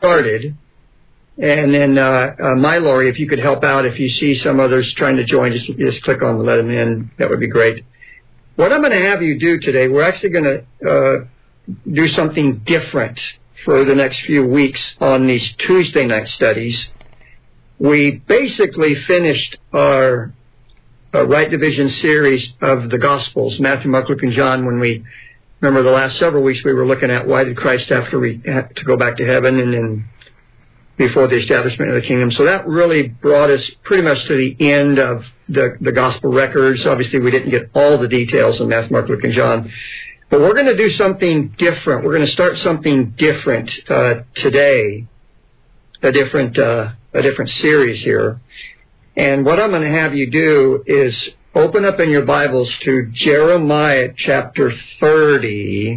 started. And then, Lori, if you could help out, if you see some others trying to join, just click on let them in. That would be great. What I'm going to have you do today, we're actually going to do something different for the next few weeks on these Tuesday night studies. We basically finished our Right Division series of the Gospels, Matthew, Mark, Luke, and John, when we remember the last several weeks we were looking at why did Christ have to go back to heaven and then before the establishment of the kingdom. So that really brought us pretty much to the end of the gospel records. Obviously, we didn't get all the details in Matthew, Mark, Luke, and John. But we're going to do something different. We're going to start something different today, a different series here. And what I'm going to have you do is open up in your Bibles to Jeremiah chapter 30.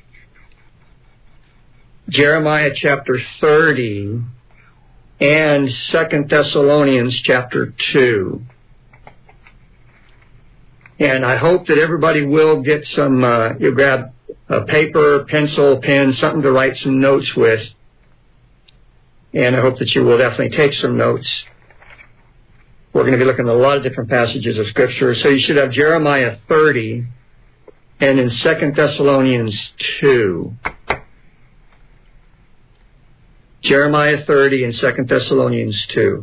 Jeremiah chapter 30 and 2 Thessalonians chapter 2. And I hope that everybody will get some, you'll grab a paper, pencil, pen, something to write some notes with. And I hope that you will definitely take some notes. We're going to be looking at a lot of different passages of Scripture. So you should have Jeremiah 30 and then 2 Thessalonians 2. Jeremiah 30 and 2 Thessalonians 2.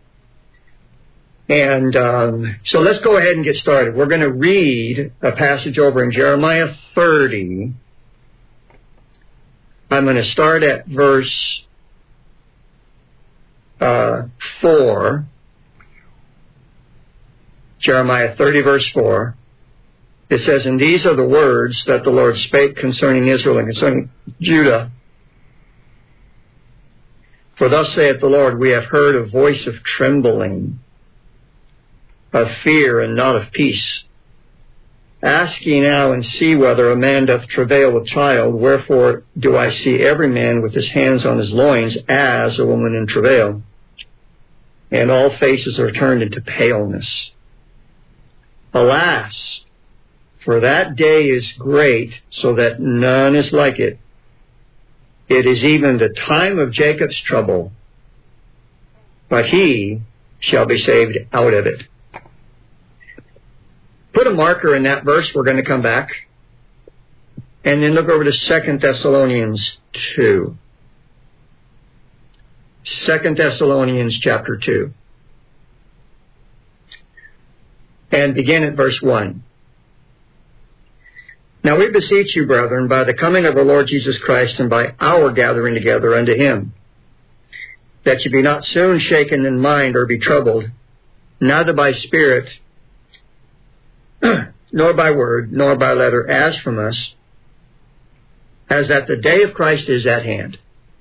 And so let's go ahead and get started. We're going to read a passage over in Jeremiah 30. I'm going to start at verse 4. Jeremiah 30, verse 4. It says, "And these are the words that the Lord spake concerning Israel and concerning Judah. For thus saith the Lord, we have heard a voice of trembling, of fear and not of peace. Ask ye now and see whether a man doth travail with child. Wherefore do I see every man with his hands on his loins as a woman in travail? And all faces are turned into paleness. Alas, for that day is great, so that none is like it. It is even the time of Jacob's trouble, but he shall be saved out of it." Put a marker in that verse. We're going to come back. And then look over to 2 Thessalonians 2. 2 Thessalonians chapter 2. And begin at verse 1. "Now we beseech you, brethren, by the coming of our Lord Jesus Christ and by our gathering together unto him, that ye be not soon shaken in mind or be troubled, neither by spirit, nor by word, nor by letter, as from us, as that the day of Christ is at hand.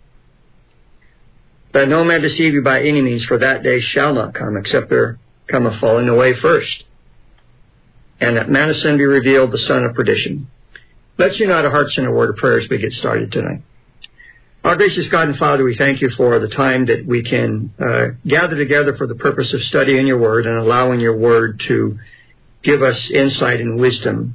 Let no man deceive you by any means, for that day shall not come, except there come a falling away first, and that man of sin be revealed, the son of perdition." Let's unite our hearts in a word of prayer as we get started tonight. Our gracious God and Father, we thank you for the time that we can gather together for the purpose of studying your word and allowing your word to give us insight and wisdom,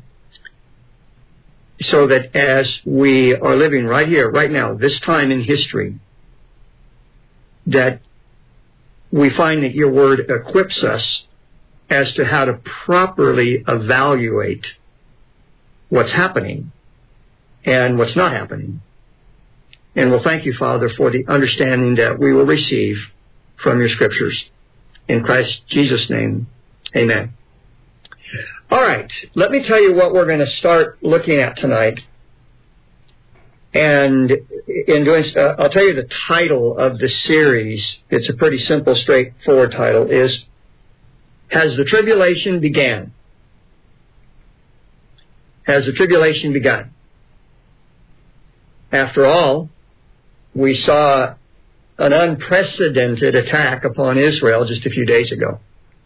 so that as we are living right here, right now, this time in history, that we find that your word equips us as to how to properly evaluate what's happening and what's not happening. And we'll thank you, Father, for the understanding that we will receive from your scriptures. In Christ Jesus' name, amen. All right, let me tell you what we're going to start looking at tonight. And in doing so, I'll tell you the title of the series. It's a pretty simple, straightforward title, is Has the Tribulation Began? Has the tribulation begun? After all, we saw an unprecedented attack upon Israel just a few days ago.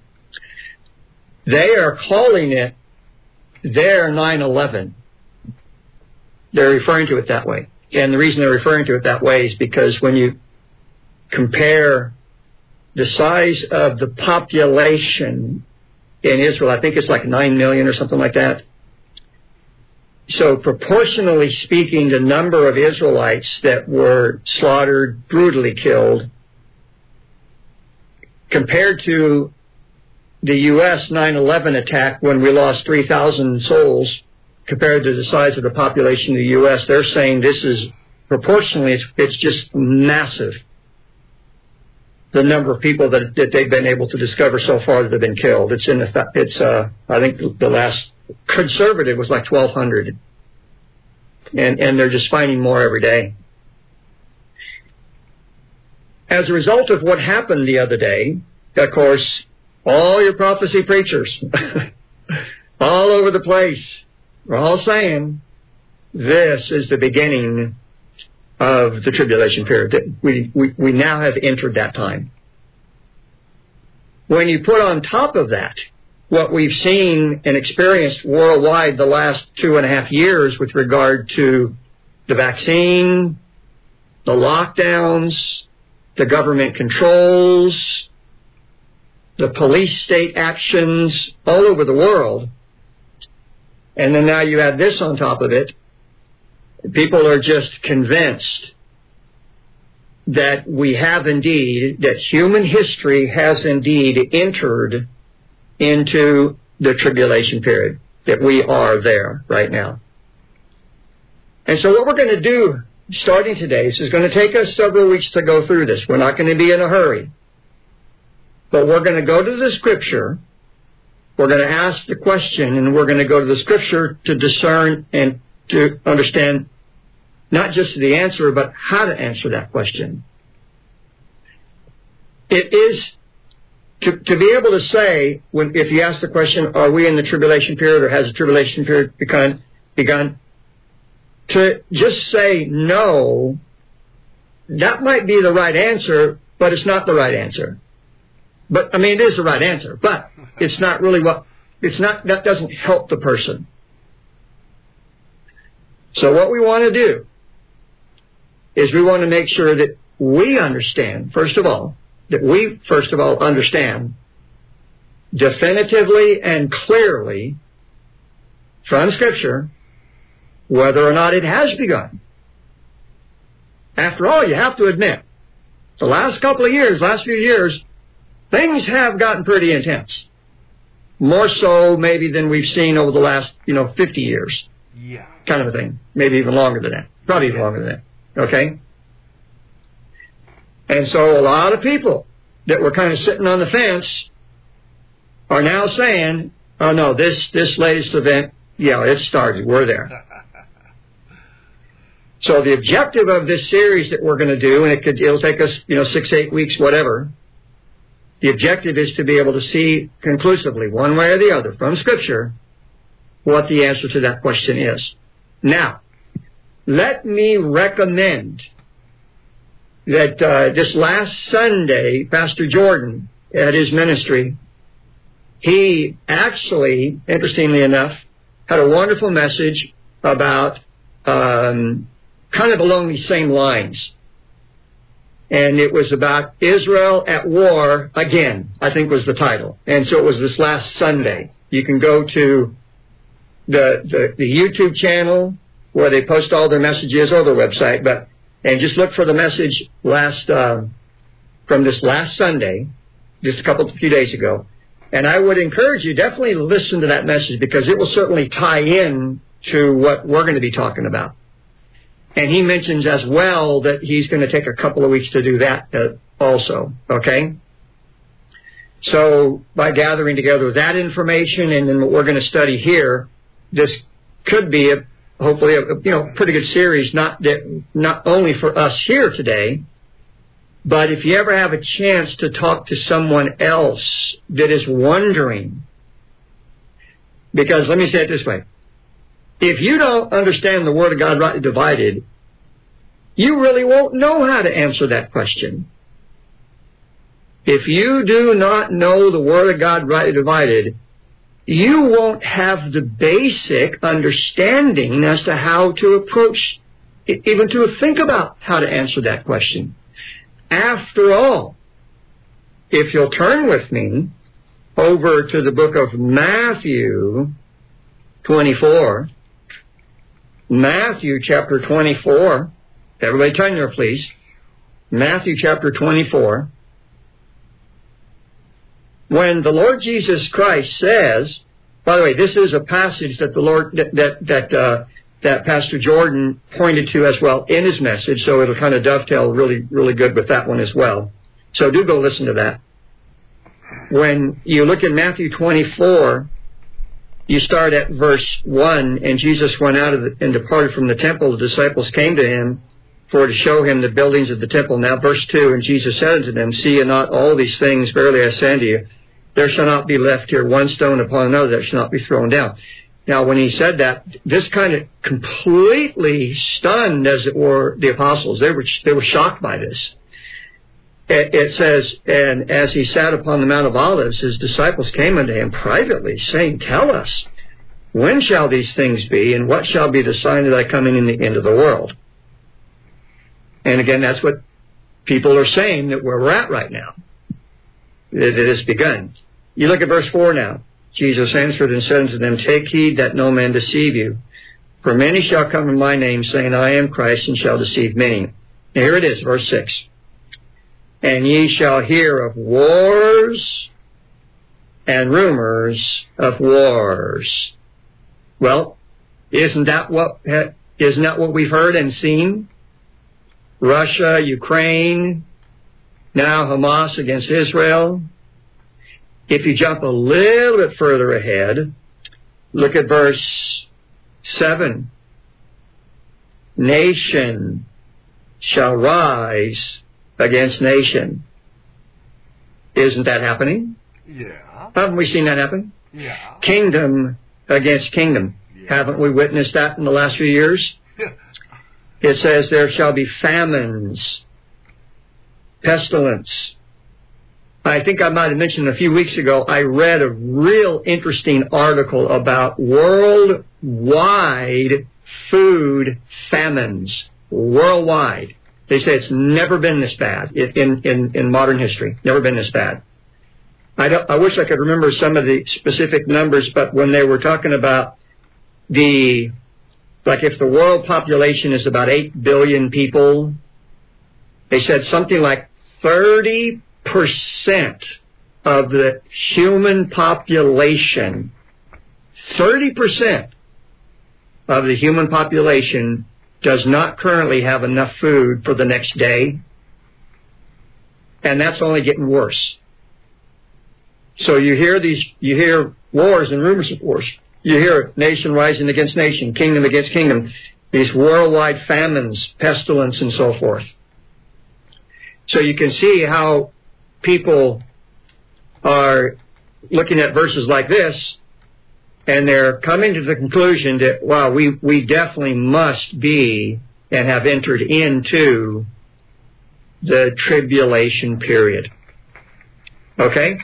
They are calling it their 9/11. They're referring to it that way. And the reason they're referring to it that way is because when you compare the size of the population in Israel, I think it's like 9 million or something like that. So proportionally speaking, the number of Israelites that were slaughtered, brutally killed, compared to the U.S. 9/11 attack when we lost 3,000 souls, compared to the size of the population of the U.S., they're saying this is proportionally, it's just massive. The number of people that they've been able to discover so far that have been killed. I think the last conservative was like 1,200. And they're just finding more every day. As a result of what happened the other day, of course, all your prophecy preachers, all over the place, are all saying this is the beginning of the tribulation period. We now have entered that time. When you put on top of that what we've seen and experienced worldwide the last 2.5 years with regard to the vaccine, the lockdowns, the government controls, the police state actions all over the world, and then now you add this on top of it, people are just convinced that we have indeed, that human history has indeed entered into the tribulation period, that we are there right now. And so what we're going to do starting today, this is going to take us several weeks to go through this. We're not going to be in a hurry. But we're going to go to the Scripture, we're going to ask the question, and we're going to go to the Scripture to discern and to understand not just the answer, but how to answer that question. It is to be able to say, if you ask the question, are we in the tribulation period or has the tribulation period begun? To just say no, that might be the right answer, but it's not the right answer. But, it is the right answer, but it's not really that doesn't help the person. So what we want to do is we want to make sure that we understand, first of all, understand definitively and clearly from Scripture whether or not it has begun. After all, you have to admit, the last few years, things have gotten pretty intense. More so maybe than we've seen over the last, 50 years. Yeah. Kind of a thing. Maybe even longer than that. Probably even longer than that. Okay? And so a lot of people that were kind of sitting on the fence are now saying, oh no, this latest event, it started. We're there. So the objective of this series that we're going to do, and it'll take us, 6-8 weeks, whatever. The objective is to be able to see conclusively, one way or the other, from Scripture, what the answer to that question is. Now, let me recommend that this last Sunday, Pastor Jordan, at his ministry, he actually, interestingly enough, had a wonderful message about kind of along these same lines. And it was about Israel at war again, I think was the title. And so it was this last Sunday. You can go to the YouTube channel where they post all their messages, or their website, and just look for the message from this last Sunday, just a few days ago. And I would encourage you definitely to listen to that message, because it will certainly tie in to what we're going to be talking about. And he mentions as well that he's going to take a couple of weeks to do that also, okay? So by gathering together that information and then what we're going to study here, this could be hopefully a pretty good series, not only for us here today, but if you ever have a chance to talk to someone else that is wondering, because let me say it this way. If you don't understand the Word of God rightly divided, you really won't know how to answer that question. If you do not know the Word of God rightly divided, you won't have the basic understanding as to how to approach, even to think about how to answer that question. After all, if you'll turn with me over to the book of Matthew 24, Matthew chapter 24. Everybody turn there, please. Matthew chapter 24. When the Lord Jesus Christ says, by the way, this is a passage that the Lord, that Pastor Jordan pointed to as well in his message, so it'll kind of dovetail really, really good with that one as well. So do go listen to that. When you look at Matthew 24, you start at verse 1, and Jesus went out and departed from the temple. The disciples came to him for to show him the buildings of the temple. Now verse 2, and Jesus said unto them, see ye not all these things? Verily I say unto you, there shall not be left here one stone upon another that shall not be thrown down. Now when he said that, this kind of completely stunned, as it were, the apostles. They were shocked by this. It says, and as he sat upon the Mount of Olives, his disciples came unto him privately, saying, tell us, when shall these things be, and what shall be the sign of thy coming in the end of the world? And again, that's what people are saying, that where we're at right now. It has begun. You look at verse 4 now. Jesus answered and said unto them, take heed that no man deceive you. For many shall come in my name, saying, I am Christ, and shall deceive many. Now here it is, verse 6. And ye shall hear of wars and rumors of wars. Well, isn't that what we've heard and seen? Russia, Ukraine, now Hamas against Israel. If you jump a little bit further ahead, look at verse 7. Nation shall rise against nation. Isn't that happening? Yeah. Haven't we seen that happen? Yeah. Kingdom against kingdom. Yeah. Haven't we witnessed that in the last few years? It says there shall be famines, pestilence. I think I might have mentioned a few weeks ago, I read a real interesting article about worldwide food famines. Worldwide. They say it's never been this bad in modern history. Never been this bad. I wish I could remember some of the specific numbers, but when they were talking about like if the world population is about 8 billion people, they said something like 30% of the human population, 30% of the human population does not currently have enough food for the next day, and that's only getting worse. So you hear wars and rumors of wars. You hear nation rising against nation, kingdom against kingdom, these worldwide famines, pestilence, and so forth. So you can see how people are looking at verses like this, and they're coming to the conclusion that, wow, we definitely must be and have entered into the tribulation period. Okay?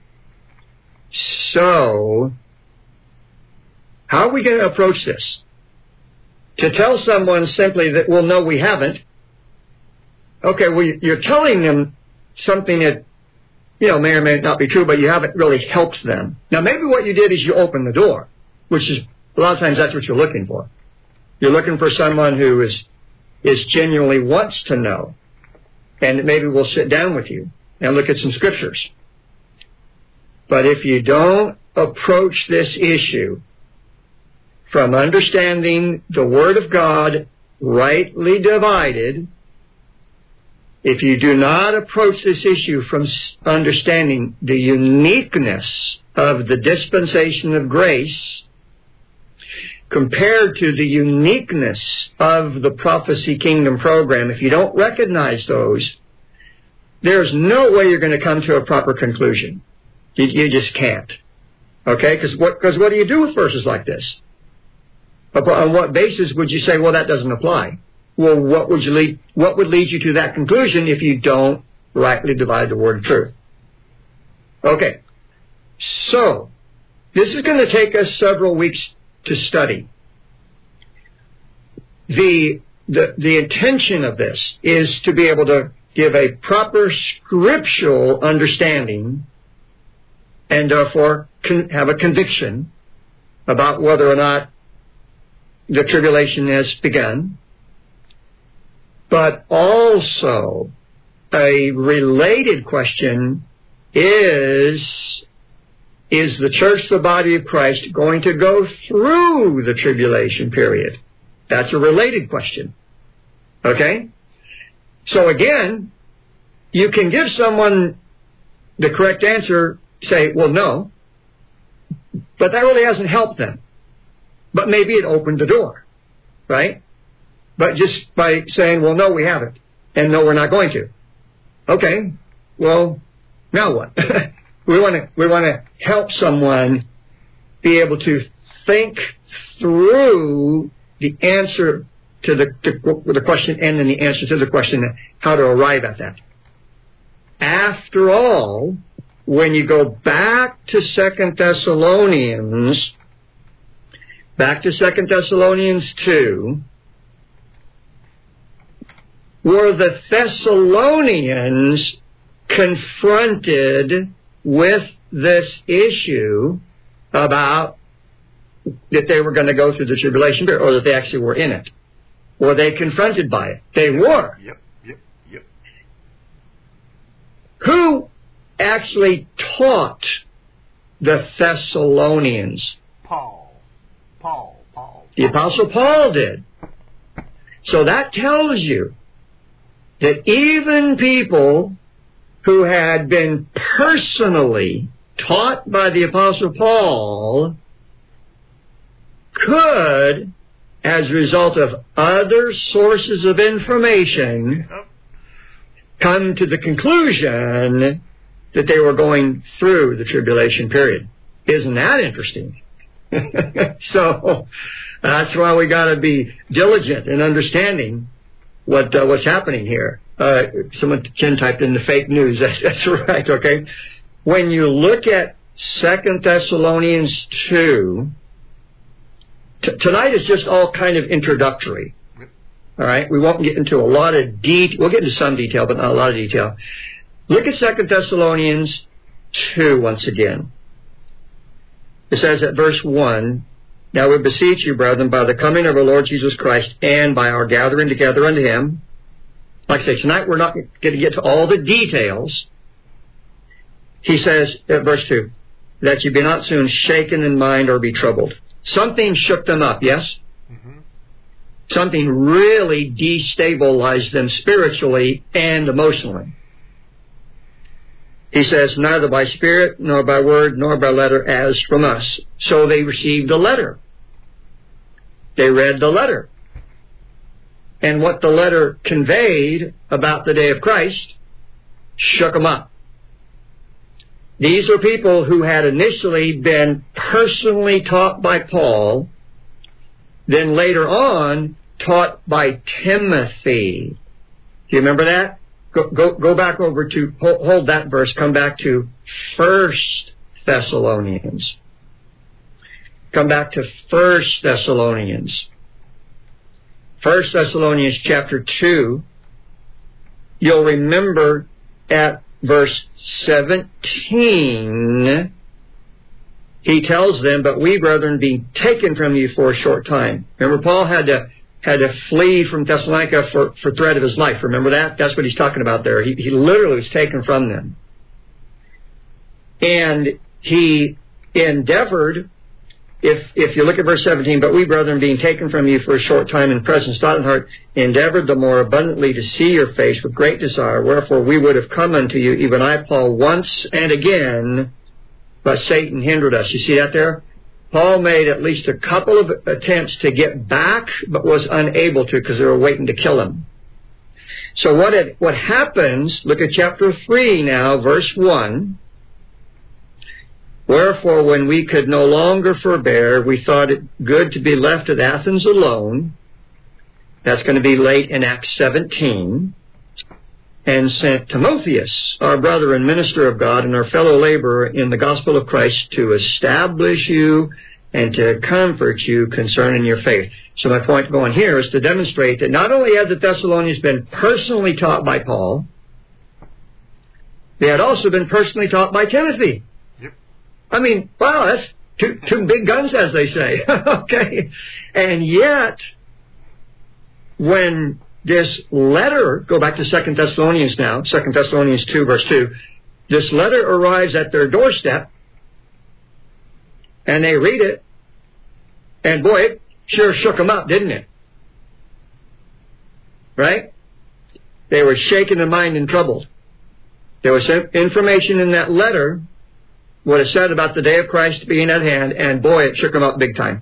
So, how are we going to approach this? To tell someone simply that, well, no, we haven't. Okay, well, you're telling them something that, may or may not be true, but you haven't really helped them. Now, maybe what you did is you opened the door, which is, a lot of times that's what you're looking for. You're looking for someone who is genuinely wants to know, and maybe will sit down with you and look at some scriptures. But if you don't approach this issue from understanding the Word of God rightly divided, if you do not approach this issue from understanding the uniqueness of the dispensation of grace compared to the uniqueness of the prophecy kingdom program, if you don't recognize those, there's no way you're going to come to a proper conclusion. You just can't. Okay? Because what do you do with verses like this? On what basis would you say, well, that doesn't apply? Well, what would lead you to that conclusion if you don't rightly divide the word of truth? Okay. So, this is going to take us several weeks to study. The intention of this is to be able to give a proper scriptural understanding and therefore have a conviction about whether or not the tribulation has begun, but also a related question is the church, the body of Christ, going to go through the tribulation period? That's a related question. Okay? So again, you can give someone the correct answer, say, well, no, but that really hasn't helped them. But maybe it opened the door, right? But just by saying, well, no, we haven't, and no, we're not going to. Okay, well, now what? we want to help someone be able to think through the answer to the question and then the answer to the question, how to arrive at that. After all, when you go back to 2 Thessalonians 2, were the Thessalonians confronted with this issue about that they were going to go through the tribulation period, or that they actually were in it? Were they confronted by it? They were. Yep. Who actually taught the Thessalonians? Paul. The Apostle Paul did. So that tells you that even people who had been personally taught by the Apostle Paul could, as a result of other sources of information, come to the conclusion that they were going through the tribulation period. Isn't that interesting? So that's why we got to be diligent in understanding what's happening here. Someone Ken typed in the fake news. That's right. Okay. When you look at 2 Thessalonians 2, tonight is just all kind of introductory. All right. We won't get into a lot of detail. We'll get into some detail, but not a lot of detail. Look at 2 Thessalonians 2 once again. It says at verse 1, now we beseech you, brethren, by the coming of our Lord Jesus Christ and by our gathering together unto him. Like I say, tonight we're not going to get to all the details. He says at verse 2, that you be not soon shaken in mind or be troubled. Something shook them up, yes? Mm-hmm. Something really destabilized them spiritually and emotionally. He says, neither by spirit, nor by word, nor by letter, as from us. So they received a letter. They read the letter. And what the letter conveyed about the day of Christ shook them up. These are people who had initially been personally taught by Paul, then later on taught by Timothy. Do you remember that? Go back over to, hold that verse, come back to 1 Thessalonians. Come back to 1 Thessalonians. 1 Thessalonians chapter 2, you'll remember at verse 17, he tells them, but we, brethren, being taken from you for a short time. Remember, Paul had to flee from Thessalonica for threat of his life. Remember that? That's what he's talking about there. He literally was taken from them. And he endeavored, if you look at verse 17, but we, brethren, being taken from you for a short time in presence, thought and heart, endeavored the more abundantly to see your face with great desire. Wherefore we would have come unto you, even I, Paul, once and again, but Satan hindered us. You see that there? Paul made at least a couple of attempts to get back, but was unable to because they were waiting to kill him. So what happens, look at chapter 3 now, verse 1. Wherefore, when we could no longer forbear, we thought it good to be left at Athens alone. That's going to be late in Acts 17. And sent Timotheus, our brother and minister of God and our fellow laborer in the gospel of Christ, to establish you and to comfort you concerning your faith. So my point going here is to demonstrate that not only had the Thessalonians been personally taught by Paul, they had also been personally taught by Timothy. Yep. I mean, wow, two big guns, as they say. Okay. And yet, when this letter, go back to 2 Thessalonians now, 2 Thessalonians 2, verse 2, this letter arrives at their doorstep, and they read it, and boy, it sure shook them up, didn't it? Right? They were shaken in mind and troubled. There was information in that letter, what it said about the day of Christ being at hand, and boy, it shook them up big time.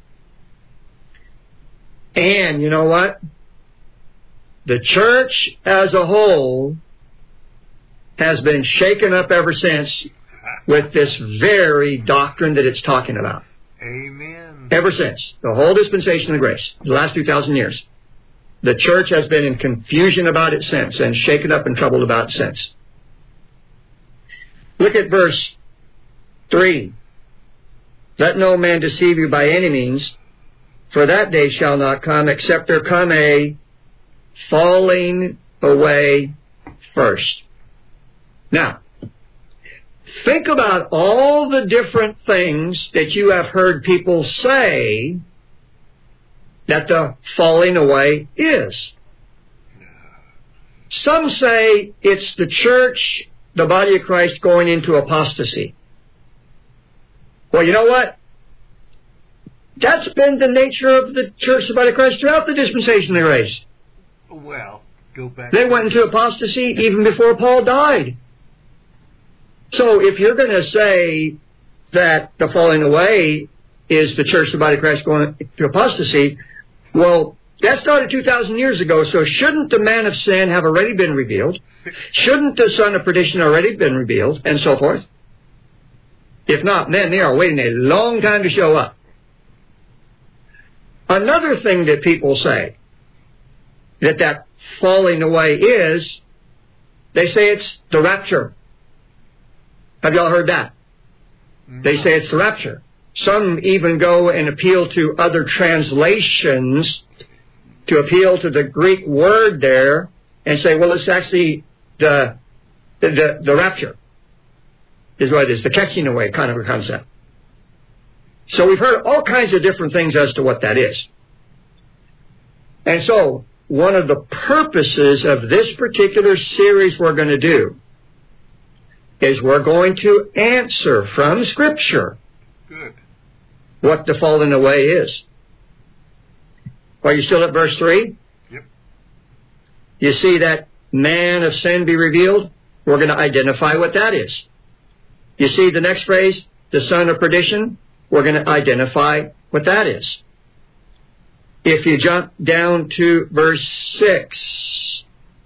And you know what? The church as a whole has been shaken up ever since with this very doctrine that it's talking about. Amen. Ever since. The whole dispensation of grace, the last 2,000 years. The church has been in confusion about it since, and shaken up and troubled about it since. Look at verse 3. Let no man deceive you by any means, for that day shall not come, except there come a falling away first. Now, think about all the different things that you have heard people say that the falling away is. Some say it's the church, the body of Christ, going into apostasy. Well, you know what? That's been the nature of the church, the body of Christ, throughout the dispensation of grace. Well, go back. They went into apostasy even before Paul died. So if you're going to say that the falling away is the church, the body of Christ, going to apostasy, well, that started 2,000 years ago, so shouldn't the man of sin have already been revealed? Shouldn't the son of perdition already been revealed, and so forth? If not, then they are waiting a long time to show up. Another thing that people say, that falling away is, they say it's the rapture. Have y'all heard that? No. They say it's the rapture. Some even go and appeal to other translations to appeal to the Greek word there and say, well, it's actually the rapture is what it is, the catching away kind of a concept. So we've heard all kinds of different things as to what that is. And so one of the purposes of this particular series we're going to do is we're going to answer from Scripture what the falling away is. Are you still at verse 3? Yep. You see that man of sin be revealed? We're going to identify what that is. You see the next phrase, the son of perdition? We're going to identify what that is. If you jump down to verse 6,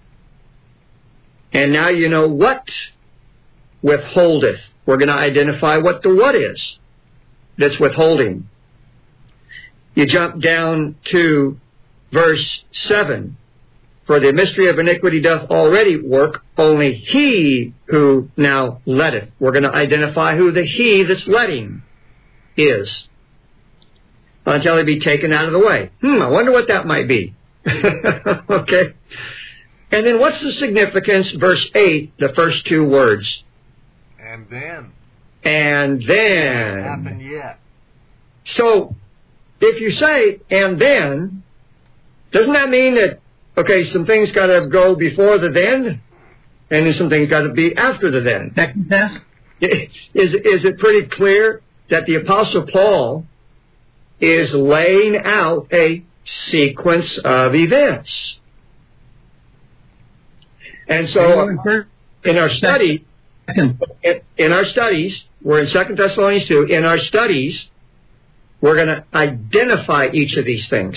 and now you know what withholdeth. We're going to identify what the what is that's withholding. You jump down to verse 7. For the mystery of iniquity doth already work, only he who now letteth. We're going to identify who the he that's letting is, until he be taken out of the way. I wonder what that might be. Okay. And then what's the significance, verse 8, the first two words? And then. And then. It hasn't happened yet. So, if you say, and then, doesn't that mean that, okay, some things got to go before the then, and then some things got to be after the then? Is it pretty clear that the Apostle Paul is laying out a sequence of events? And so, in our studies, we're in 2 Thessalonians 2, in our studies, we're going to identify each of these things.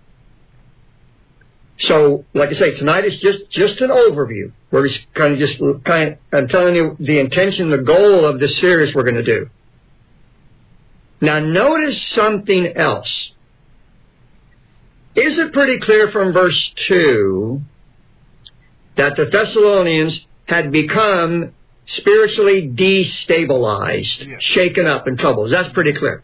So, like I say, tonight is just an overview. We're just I'm telling you the intention, the goal of this series we're going to do. Now, notice something else. Is it pretty clear from verse 2 that the Thessalonians had become spiritually destabilized, shaken up and troubled? That's pretty clear.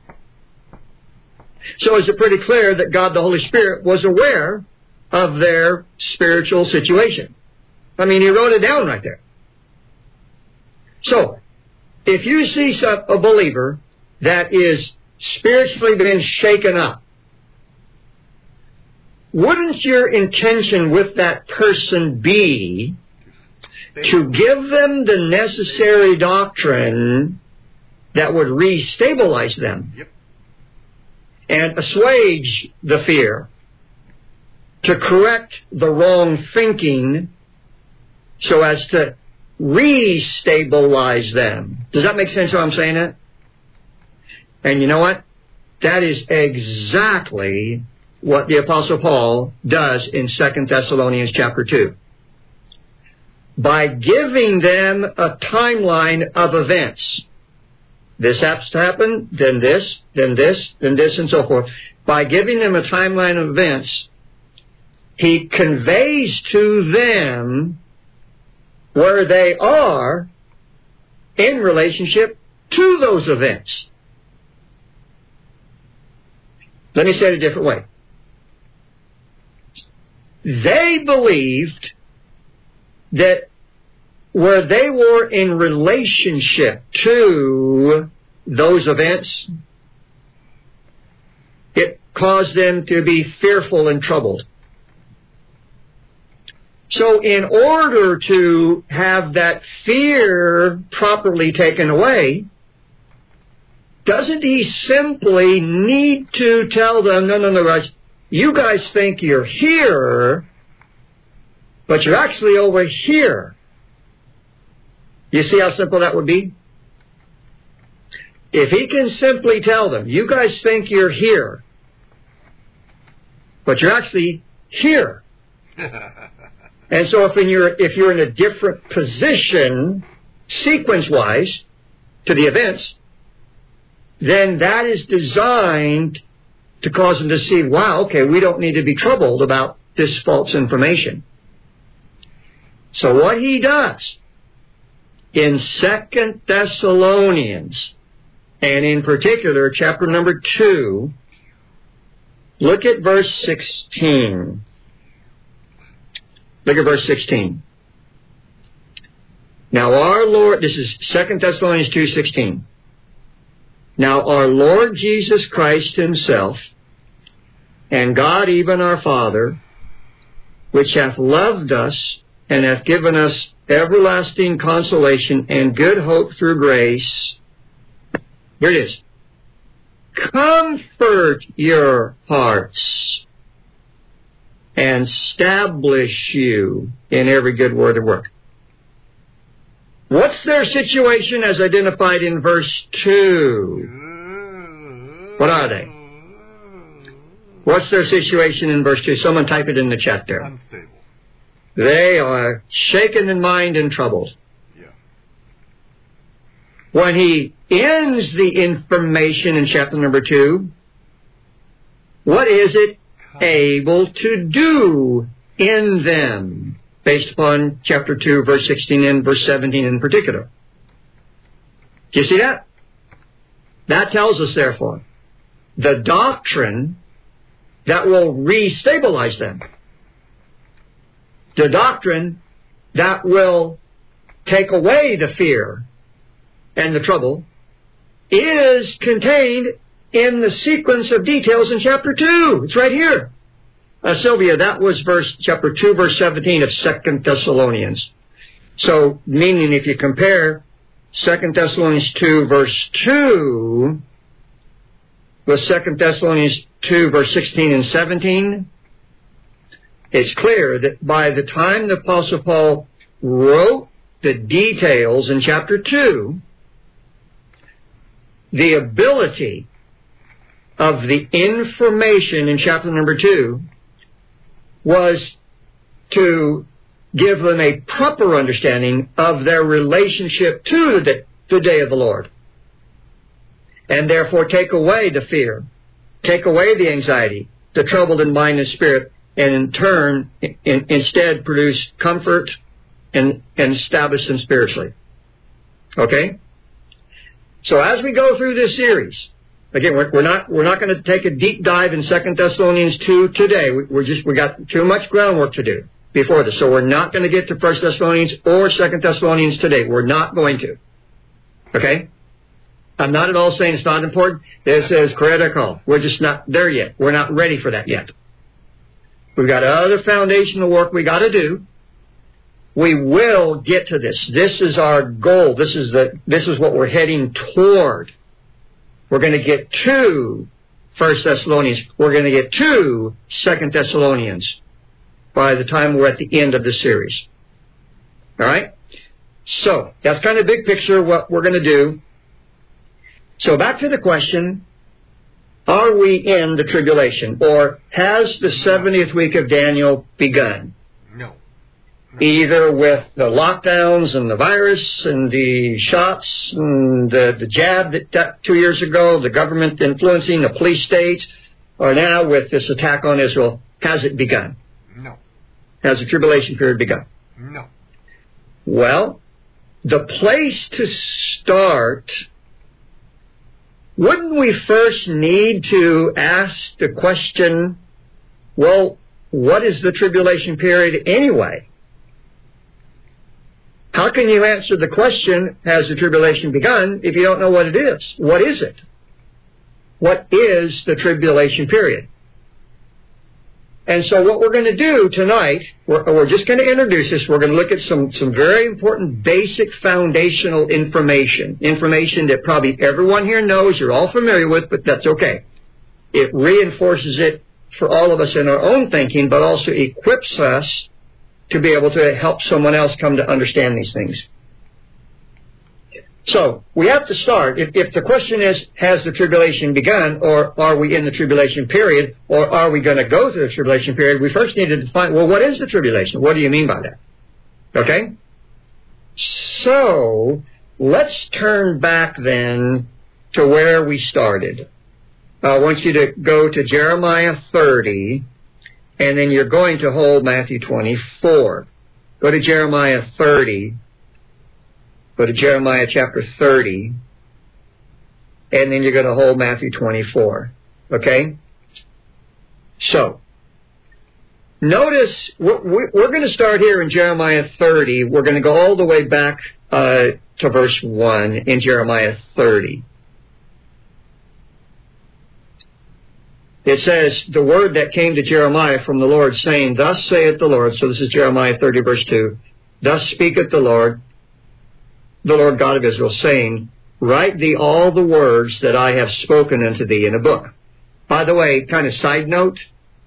So is it pretty clear that God the Holy Spirit was aware of their spiritual situation? I mean, he wrote it down right there. So, if you see a believer that is spiritually been shaken up, wouldn't your intention with that person be to give them the necessary doctrine that would re-stabilize them? Yep. And assuage the fear, to correct the wrong thinking so as to re-stabilize them? Does that make sense how I'm saying that? And you know what? That is exactly what the Apostle Paul does in 2 Thessalonians chapter 2. By giving them a timeline of events. This has to happen, then this, then this, then this, and so forth. By giving them a timeline of events, he conveys to them where they are in relationship to those events. Let me say it a different way. They believed that where they were in relationship to those events, it caused them to be fearful and troubled. So in order to have that fear properly taken away, doesn't he simply need to tell them, no, guys, you guys think you're here, but you're actually over here. You see how simple that would be? If he can simply tell them, you guys think you're here, but you're actually here. And so if you're in a different position, sequence-wise, to the events, then that is designed to cause them to see, wow, okay, we don't need to be troubled about this false information. So what he does in 2 Thessalonians, and in particular, chapter number 2, look at verse 16. Look at verse 16. Now our Lord, this is 2 Thessalonians 2:16. Now our Lord Jesus Christ himself, and God even our Father, which hath loved us, and hath given us everlasting consolation and good hope through grace. Here it is. Comfort your hearts and establish you in every good word of work. What's their situation as identified in verse 2? What are they? What's their situation in verse 2? Someone type it in the chat there. Unstable. They are shaken in mind and troubled. Yeah. When he ends the information in chapter number 2, what is it able to do in them? Based upon chapter 2, verse 16 and verse 17 in particular. Do you see that? That tells us, therefore, the doctrine that will re-stabilize them. The doctrine that will take away the fear and the trouble is contained in the sequence of details in chapter 2. It's right here. Sylvia, that was chapter 2, verse 17 of 2 Thessalonians. So, meaning if you compare 2 Thessalonians 2, verse 2 with 2 Thessalonians 2, verse 16 and 17, it's clear that by the time the Apostle Paul wrote the details in chapter 2, the ability of the information in chapter number 2 was to give them a proper understanding of their relationship to the day of the Lord. And therefore take away the fear, take away the anxiety, the troubled in mind and spirit, and in turn, instead produce comfort and establish them spiritually. Okay? So as we go through this series, again, we're not going to take a deep dive in 2 Thessalonians 2 today. We got too much groundwork to do before this. So we're not going to get to 1 Thessalonians or 2 Thessalonians today. We're not going to. Okay? I'm not at all saying it's not important. This is critical. We're just not there yet. We're not ready for that yet. We've got other foundational work we got to do. We will get to this. This is our goal. This is what we're heading toward. We're going to get to 1 Thessalonians. We're going to get to 2 Thessalonians by the time we're at the end of the series. All right? So, that's kind of big picture what we're going to do. So, back to the question, are we in the tribulation? Or has the 70th week of Daniel begun? No. Either with the lockdowns and the virus and the shots and the jab that got 2 years ago, the government influencing the police state, or now with this attack on Israel. Has it begun? No. Has the tribulation period begun? No. Well, the place to start, wouldn't we first need to ask the question, well, what is the tribulation period anyway? How can you answer the question, has the tribulation begun, if you don't know what it is? What is it? What is the tribulation period? And so what we're going to do tonight, we're just going to introduce this. We're going to look at some very important basic foundational information that probably everyone here knows, you're all familiar with, but that's okay. It reinforces it for all of us in our own thinking, but also equips us to be able to help someone else come to understand these things. So, we have to start. If the question is, has the tribulation begun, or are we in the tribulation period, or are we going to go through the tribulation period, we first need to define, well, what is the tribulation? What do you mean by that? Okay? So, let's turn back then to where we started. I want you to go to Jeremiah 30, and then you're going to hold Matthew 24. Go to Jeremiah 30. Go to Jeremiah chapter 30. And then you're going to hold Matthew 24. Okay? So, notice, we're going to start here in Jeremiah 30. We're going to go all the way back to verse 1 in Jeremiah 30. It says, the word that came to Jeremiah from the Lord, saying, thus saith the Lord, so this is Jeremiah 30, verse 2, thus speaketh the Lord God of Israel, saying, write thee all the words that I have spoken unto thee in a book. By the way, kind of side note,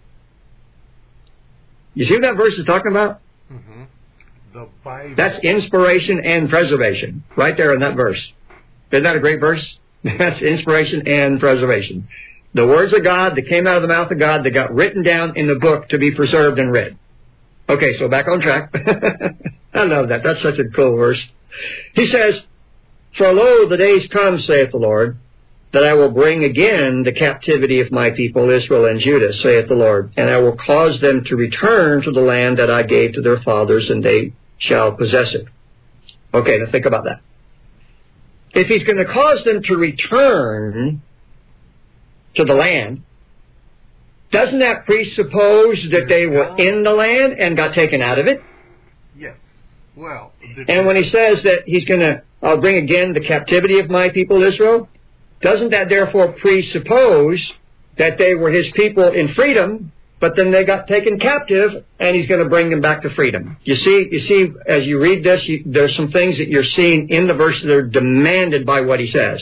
you see what that verse is talking about? Mm-hmm. The Bible. That's inspiration and preservation, right there in that verse. Isn't that a great verse? That's inspiration and preservation. The words of God that came out of the mouth of God that got written down in the book to be preserved and read. Okay, so back on track. I love that. That's such a cool verse. He says, for lo, the days come, saith the Lord, that I will bring again the captivity of my people Israel and Judah, saith the Lord, and I will cause them to return to the land that I gave to their fathers, and they shall possess it. Okay, now think about that. If he's going to cause them to return to the land, doesn't that presuppose that they were in the land and got taken out of it? Yes. Well, and when he says that he's going to bring again the captivity of my people Israel, doesn't that therefore presuppose that they were his people in freedom, but then they got taken captive, and he's going to bring them back to freedom? You see, as you read this, there's some things that you're seeing in the verse that are demanded by what he says.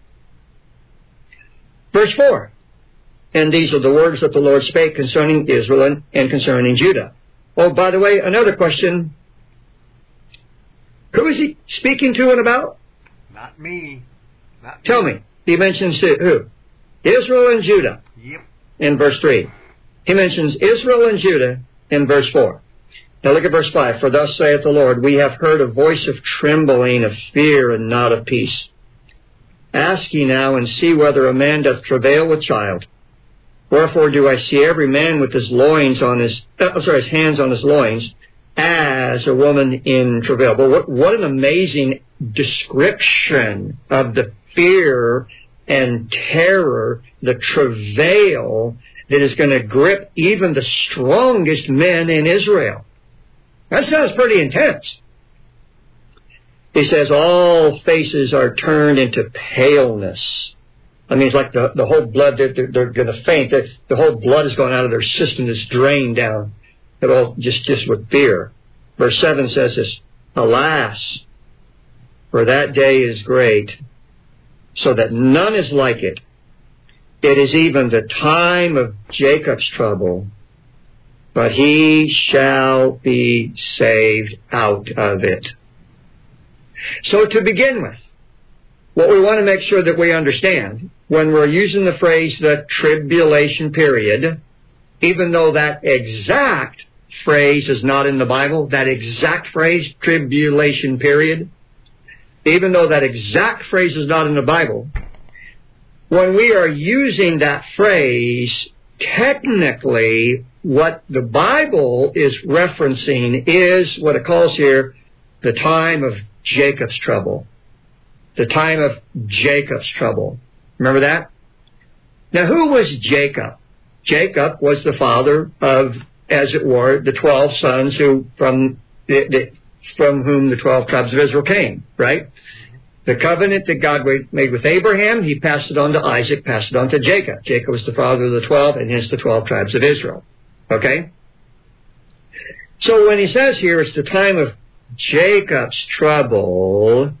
Verse 4, and these are the words that the Lord spake concerning Israel and concerning Judah. Oh, by the way, another question. Who is he speaking to and about? Not me. Tell me. He mentions who? Israel and Judah. Yep. In verse 3. He mentions Israel and Judah in verse 4. Now look at verse 5. For thus saith the Lord, we have heard a voice of trembling, of fear, and not of peace. Ask ye now, and see whether a man doth travail with child. Wherefore do I see every man with his hands on his loins, as a woman in travail. But what an amazing description of the fear and terror, the travail that is going to grip even the strongest men in Israel. That sounds pretty intense. He says all faces are turned into paleness. I mean, it's like the whole blood, they're going to faint. The whole blood is going out of their system, is drained down. They're all just with fear. Verse 7 says this, alas, for that day is great, so that none is like it. It is even the time of Jacob's trouble, but he shall be saved out of it. So to begin with, what we want to make sure that we understand when we're using the phrase the tribulation period, even though that exact phrase is not in the Bible, that exact phrase, tribulation period, even though that exact phrase is not in the Bible, when we are using that phrase, technically what the Bible is referencing is what it calls here the time of Jacob's trouble. The time of Jacob's trouble. Remember that? Now, who was Jacob? Jacob was the father of, as it were, the 12 sons who from whom the 12 tribes of Israel came, right? The covenant that God made with Abraham, he passed it on to Isaac, passed it on to Jacob. Jacob was the father of the 12, and hence the 12 tribes of Israel. Okay? So when he says here it's the time of Jacob's trouble,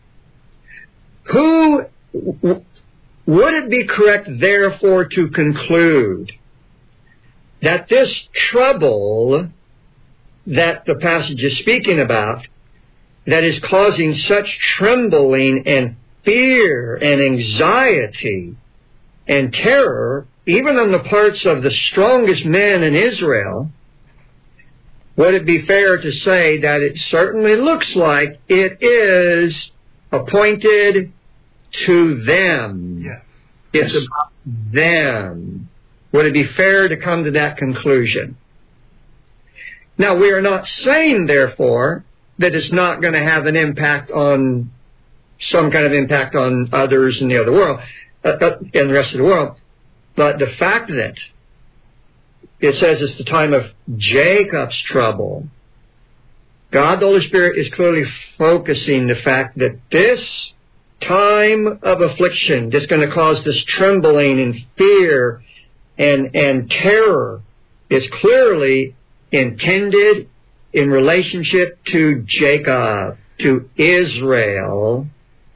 who would it be correct, therefore, to conclude that this trouble that the passage is speaking about, that is causing such trembling and fear and anxiety and terror, even on the parts of the strongest men in Israel, would it be fair to say that it certainly looks like it is appointed to them? Yes. It's about them. Would it be fair to come to that conclusion? Now, we are not saying, therefore, that it's not going to have an impact on, some kind of impact on others in the other world, in the rest of the world. But the fact that it says it's the time of Jacob's trouble, God the Holy Spirit is clearly focusing the fact that this time of affliction that's going to cause this trembling and fear and terror is clearly intended in relationship to Jacob, to Israel.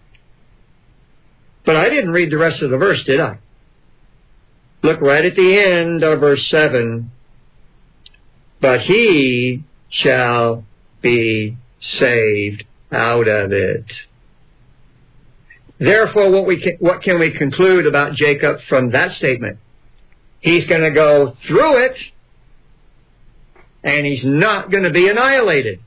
But I didn't read the rest of the verse, did I? Look right at the end of verse 7. But he shall be saved out of it. Therefore, what can we conclude about Jacob from that statement? He's going to go through it, and he's not going to be annihilated.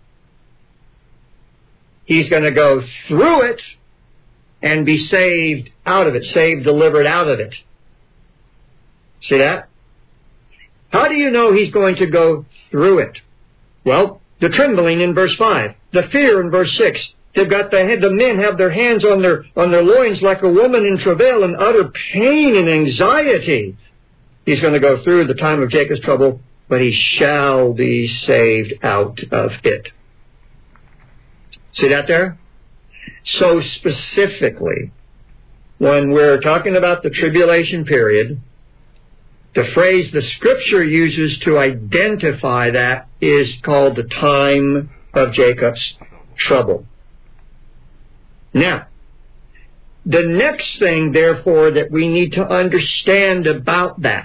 He's going to go through it and be saved out of it, saved, delivered out of it. See that? How do you know he's going to go through it? Well, the trembling in verse 5, the fear in verse 6. They've got the men have their hands on their loins like a woman in travail in utter pain and anxiety. He's going to go through the time of Jacob's trouble, but he shall be saved out of it. See that there? So specifically, when we're talking about the tribulation period, the phrase the Scripture uses to identify that is called the time of Jacob's trouble. Now, the next thing, therefore, that we need to understand about that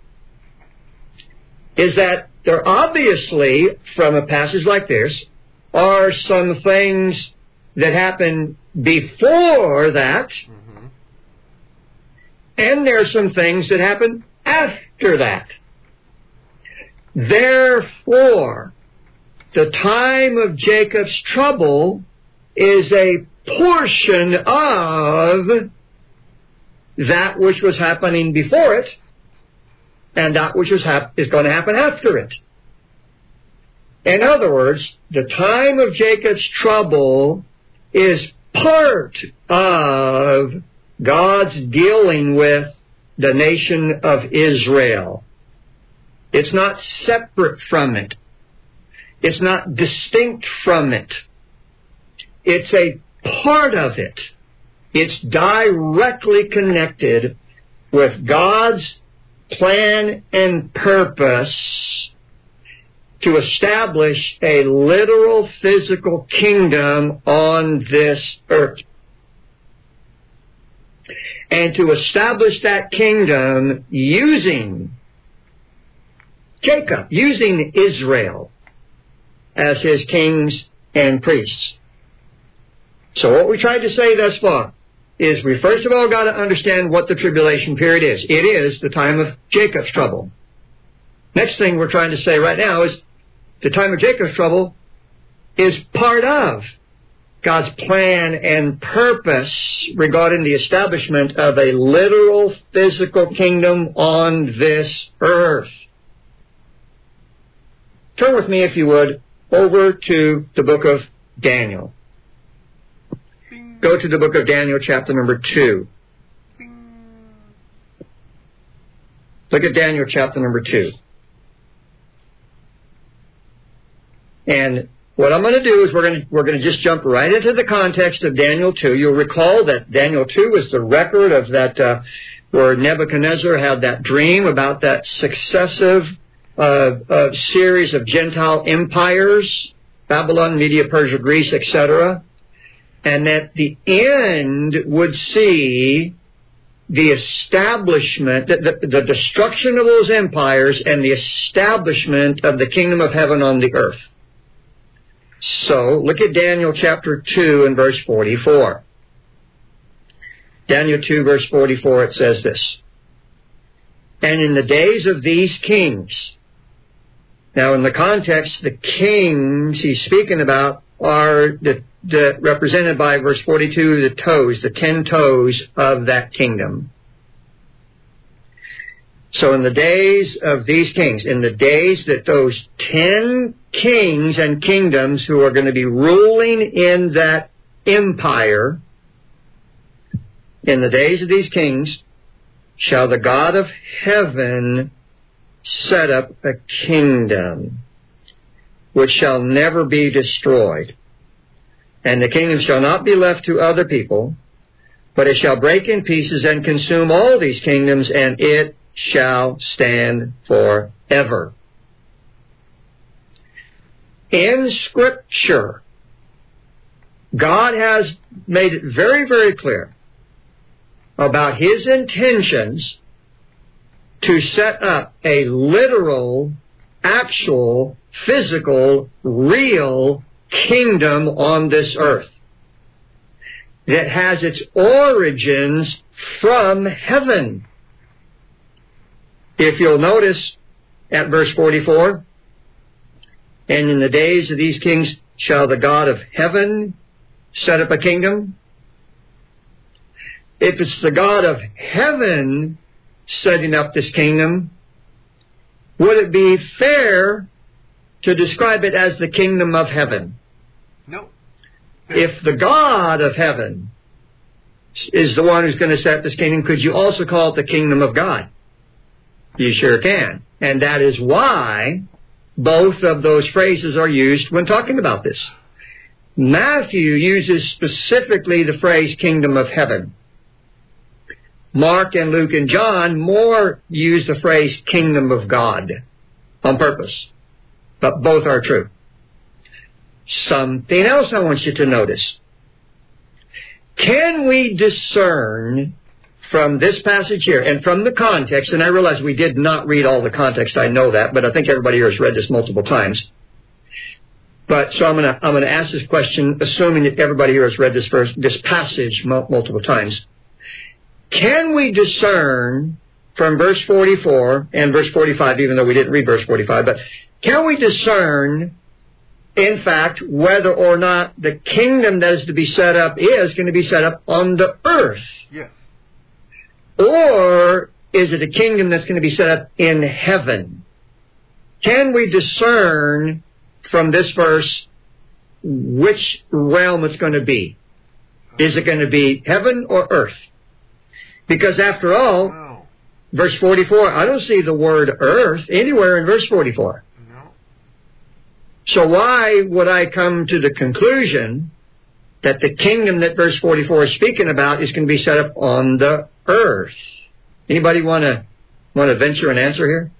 is that there obviously, from a passage like this, are some things that happen before that, and there are some things that happen after that. Therefore, the time of Jacob's trouble is a portion of that which was happening before it and that which is going to happen after it. In other words, the time of Jacob's trouble is part of God's dealing with the nation of Israel. It's not separate from it. It's not distinct from it. It's a part of it. It's directly connected with God's plan and purpose to establish a literal physical kingdom on this earth. And to establish that kingdom using Jacob, using Israel as his kings and priests. So what we tried to say thus far is we first of all got to understand what the tribulation period is. It is the time of Jacob's trouble. Next thing we're trying to say right now is the time of Jacob's trouble is part of God's plan and purpose regarding the establishment of a literal physical kingdom on this earth. Turn with me, if you would, over to the book of Daniel. Go to the book of Daniel, chapter number 2. Look at Daniel, chapter number 2. And what I'm going to do is we're going to just jump right into the context of Daniel 2. You'll recall that Daniel 2 is the record of that where Nebuchadnezzar had that dream about that successive series of Gentile empires, Babylon, Media, Persia, Greece, etc., and that the end would see the establishment, the destruction of those empires and the establishment of the kingdom of heaven on the earth. So, look at Daniel chapter 2 and verse 44. Daniel 2 verse 44, it says this. And in the days of these kings. Now, in the context, the kings he's speaking about are represented by verse 42, the toes, the 10 toes of that kingdom. So in the days of these kings, in the days that those 10 kings and kingdoms who are going to be ruling in that empire, in the days of these kings, shall the God of heaven set up a kingdom which shall never be destroyed. And the kingdom shall not be left to other people, but it shall break in pieces and consume all these kingdoms, and it shall stand forever. In Scripture, God has made it very, very clear about His intentions to set up a literal, actual, physical, real kingdom on this earth that has its origins from heaven. If you'll notice at verse 44, and in the days of these kings shall the God of heaven set up a kingdom. If it's the God of heaven setting up this kingdom, would it be fair to describe it as the kingdom of heaven? No. If the God of heaven is the one who's going to set this kingdom, could you also call it the kingdom of God? You sure can. And that is why both of those phrases are used when talking about this. Matthew uses specifically the phrase kingdom of heaven. Mark and Luke and John more use the phrase kingdom of God on purpose. But both are true. Something else I want you to notice. Can we discern from this passage here and from the context, and I realize we did not read all the context, I know that, but I think everybody here has read this multiple times. But so I'm going to ask this question, assuming that everybody here has read this passage multiple times. Can we discern from verse 44 and verse 45, even though we didn't read verse 45, but can we discern, in fact, whether or not the kingdom that is to be set up is going to be set up on the earth? Yes. Or is it a kingdom that's going to be set up in heaven? Can we discern from this verse which realm it's going to be? Is it going to be heaven or earth? Because after all, verse 44, I don't see the word earth anywhere in verse 44. No. So why would I come to the conclusion that the kingdom that verse 44 is speaking about is going to be set up on the earth. Anybody want to venture an answer here?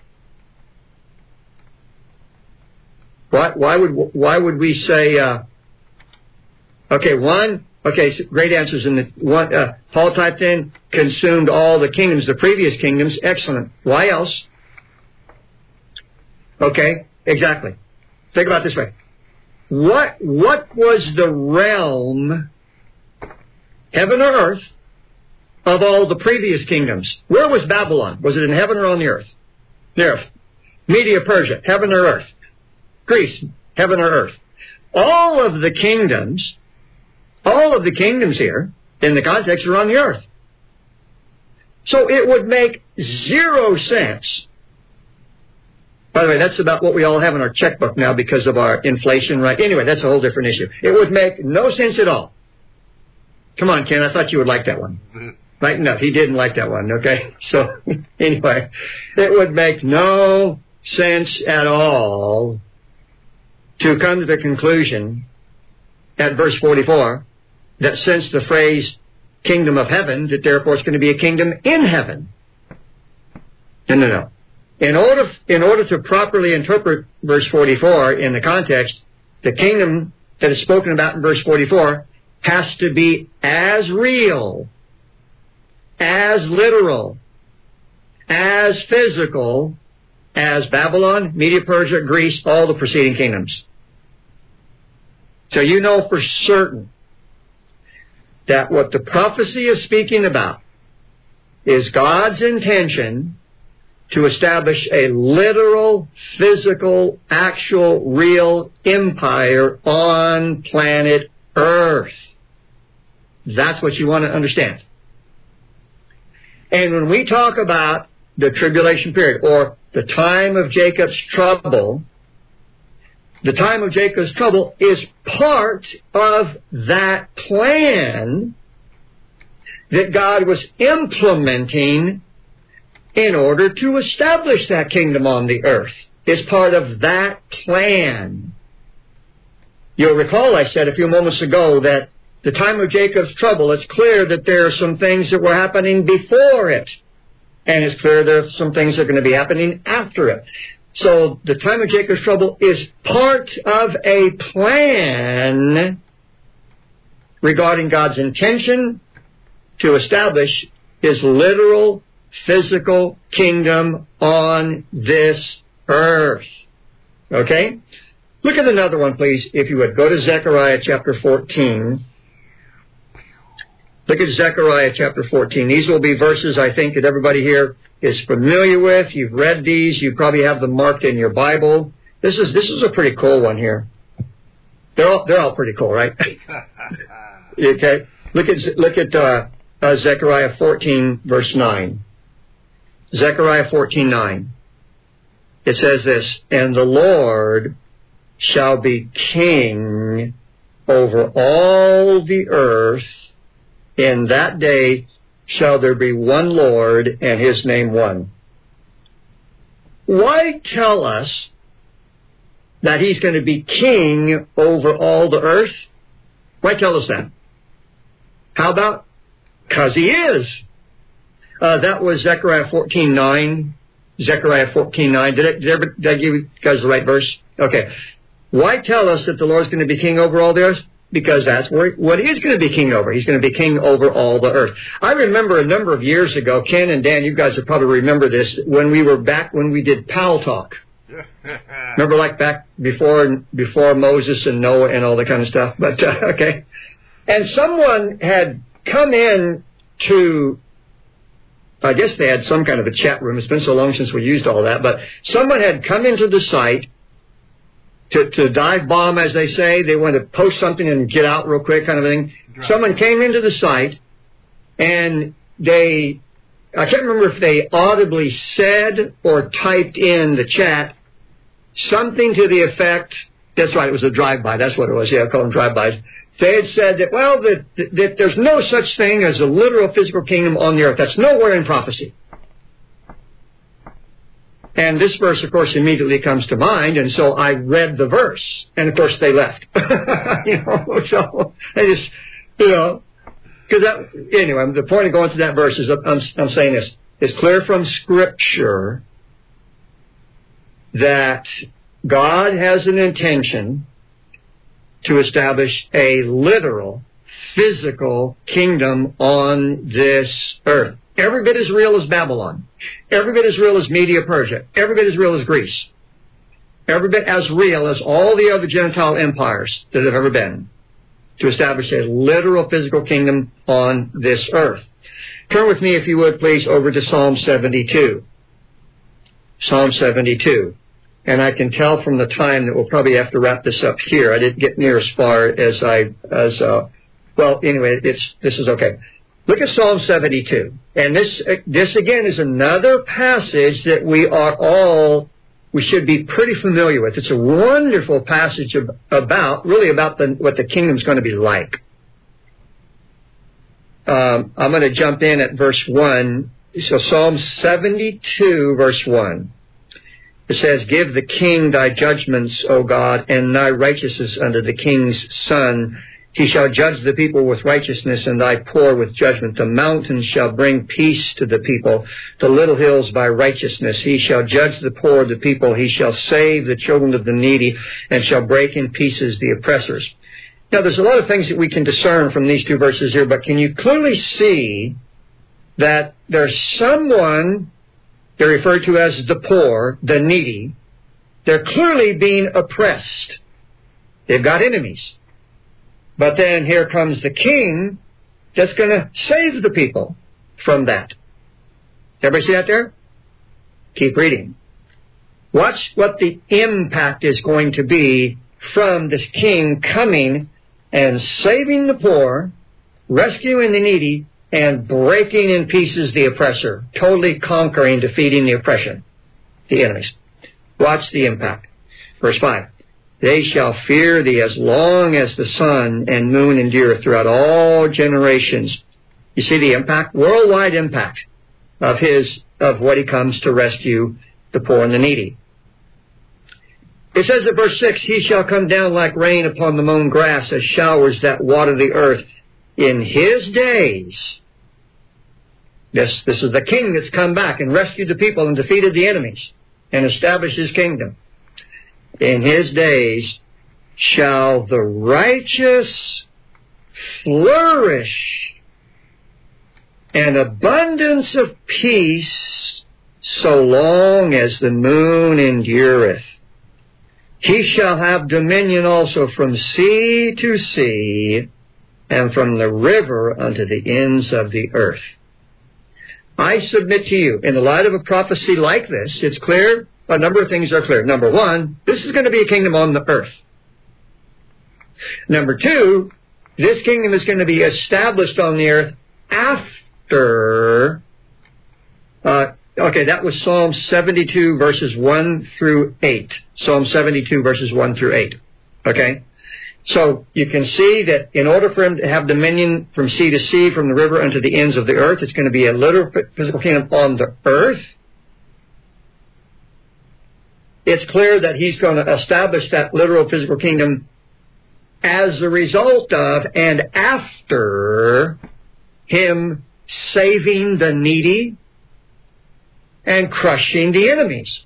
Why would we say? So great answers in the one. Paul typed in, consumed all the kingdoms, the previous kingdoms. Excellent. Why else? Okay, exactly. Think about it this way. What was the realm, heaven or earth, of all the previous kingdoms? Where was Babylon? Was it in heaven or on the earth? The earth. Media, Persia, heaven or earth? Greece, heaven or earth? All of the kingdoms here, in the context, are on the earth. So it would make zero sense. By the way, that's about what we all have in our checkbook now because of our inflation, right? Anyway, that's a whole different issue. It would make no sense at all. Come on, Ken, I thought you would like that one. Right? No, he didn't like that one, okay? So, anyway, it would make no sense at all to come to the conclusion at verse 44 that since the phrase kingdom of heaven, that therefore it's going to be a kingdom in heaven. No. In order to properly interpret verse 44 in the context, the kingdom that is spoken about in verse 44 has to be as real, as literal, as physical as Babylon, Media, Persia, Greece, all the preceding kingdoms. So you know for certain that what the prophecy is speaking about is God's intention to establish a literal, physical, actual, real empire on planet Earth. That's what you want to understand. And when we talk about the tribulation period, or the time of Jacob's trouble, the time of Jacob's trouble is part of that plan that God was implementing in order to establish that kingdom on the earth. Is part of that plan. You'll recall I said a few moments ago that the time of Jacob's trouble, it's clear that there are some things that were happening before it. And it's clear there are some things that are going to be happening after it. So the time of Jacob's trouble is part of a plan regarding God's intention to establish His literal, physical kingdom on this earth. Okay? Look at another one, please, if you would. Go to Zechariah chapter 14. Look at Zechariah chapter 14. These will be verses I think that everybody here is familiar with. You've read these. You probably have them marked in your Bible. This is a pretty cool one here. They're all pretty cool, right? Okay. Look at Zechariah 14 verse 9. Zechariah 14:9. It says this, and the Lord shall be king over all the earth. In that day shall there be one Lord, and His name one. Why tell us that He's going to be king over all the earth? Why tell us that? How about? Because He is. That was Zechariah 14:9. Zechariah 14:9. Did I give you guys the right verse? Okay. Why tell us that the Lord's going to be king over all the earth? Because that's what He is going to be king over. He's going to be king over all the earth. I remember a number of years ago, Ken and Dan, you guys will probably remember this, when we did Pal Talk. Remember, like back before Moses and Noah and all that kind of stuff. But okay. And someone had come in to, I guess they had some kind of a chat room. It's been so long since we used all that. But someone had come into the site to dive bomb, as they say. They want to post something and get out real quick kind of thing. Right. Someone came into the site, and I can't remember if they audibly said or typed in the chat something to the effect, that's right, it was a drive-by. That's what it was. Yeah, I call them drive-bys. They had said that, well, that there's no such thing as a literal physical kingdom on the earth. That's nowhere in prophecy. And this verse, of course, immediately comes to mind, and so I read the verse, and of course they left. So I just, because anyway, the point of going to that verse is I'm saying this. It's clear from Scripture that God has an intention to establish a literal, physical kingdom on this earth. Every bit as real as Babylon. Every bit as real as Media-Persia. Every bit as real as Greece. Every bit as real as all the other Gentile empires that have ever been, to establish a literal physical kingdom on this earth. Turn with me, if you would, please, over to Psalm 72. Psalm 72. And I can tell from the time that we'll probably have to wrap this up here. I didn't get near as far as well, anyway, this is okay. Look at Psalm 72. And this again is another passage that we should be pretty familiar with. It's a wonderful passage about what the kingdom's going to be like. I'm going to jump in at verse 1. So Psalm 72, verse 1. It says, "Give the king thy judgments, O God, and thy righteousness unto the king's son. He shall judge the people with righteousness, and thy poor with judgment. The mountains shall bring peace to the people, the little hills by righteousness. He shall judge the poor of the people. He shall save the children of the needy, and shall break in pieces the oppressors." Now, there's a lot of things that we can discern from these two verses here, but can you clearly see that there's someone they're referred to as the poor, the needy? They're clearly being oppressed. They've got enemies. But then here comes the king that's going to save the people from that. Everybody see that there? Keep reading. Watch what the impact is going to be from this king coming and saving the poor, rescuing the needy, and breaking in pieces the oppressor, totally conquering, defeating the oppression, the enemies. Watch the impact. Verse 5. "They shall fear thee as long as the sun and moon endure throughout all generations." You see the impact? Worldwide impact of what he comes to rescue the poor and the needy. It says in verse 6, "He shall come down like rain upon the mown grass, as showers that water the earth. In his days," this is the king that's come back and rescued the people and defeated the enemies and established his kingdom. "In his days shall the righteous flourish, and abundance of peace so long as the moon endureth. He shall have dominion also from sea to sea, and from the river unto the ends of the earth." I submit to you, in the light of a prophecy like this, it's clear, a number of things are clear. Number one, this is going to be a kingdom on the earth. Number two, this kingdom is going to be established on the earth after, that was Psalm 72 verses 1 through 8. Psalm 72 verses 1 through 8. Okay? So you can see that in order for him to have dominion from sea to sea, from the river unto the ends of the earth, it's going to be a literal physical kingdom on the earth. It's clear that he's going to establish that literal physical kingdom as a result of and after him saving the needy and crushing the enemies.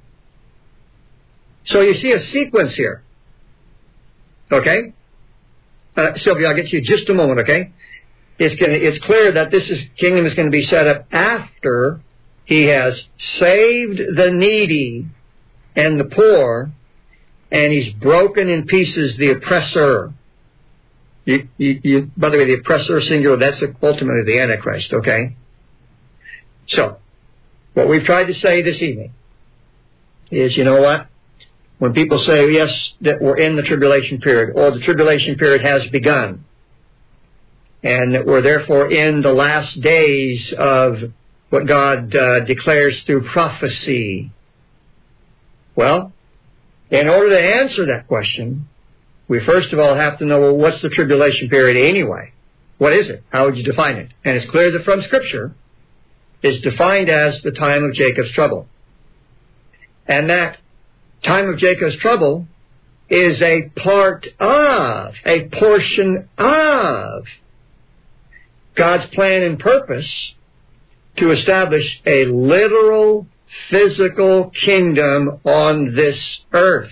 So you see a sequence here. Okay? Sylvia, I'll get to you in just a moment, okay? It's clear that this kingdom is going to be set up after he has saved the needy and the poor, and he's broken in pieces the oppressor. By the way, the oppressor, singular, that's ultimately the Antichrist, okay? So, what we've tried to say this evening is, you know what? When people say, yes, that we're in the tribulation period, or the tribulation period has begun, and that we're therefore in the last days of what God declares through prophecy. Well, in order to answer that question, we first of all have to know, well, what's the tribulation period anyway? What is it? How would you define it? And it's clear that from Scripture, it's defined as the time of Jacob's trouble. And that time of Jacob's trouble is a part of, a portion of God's plan and purpose to establish a literal, physical kingdom on this earth.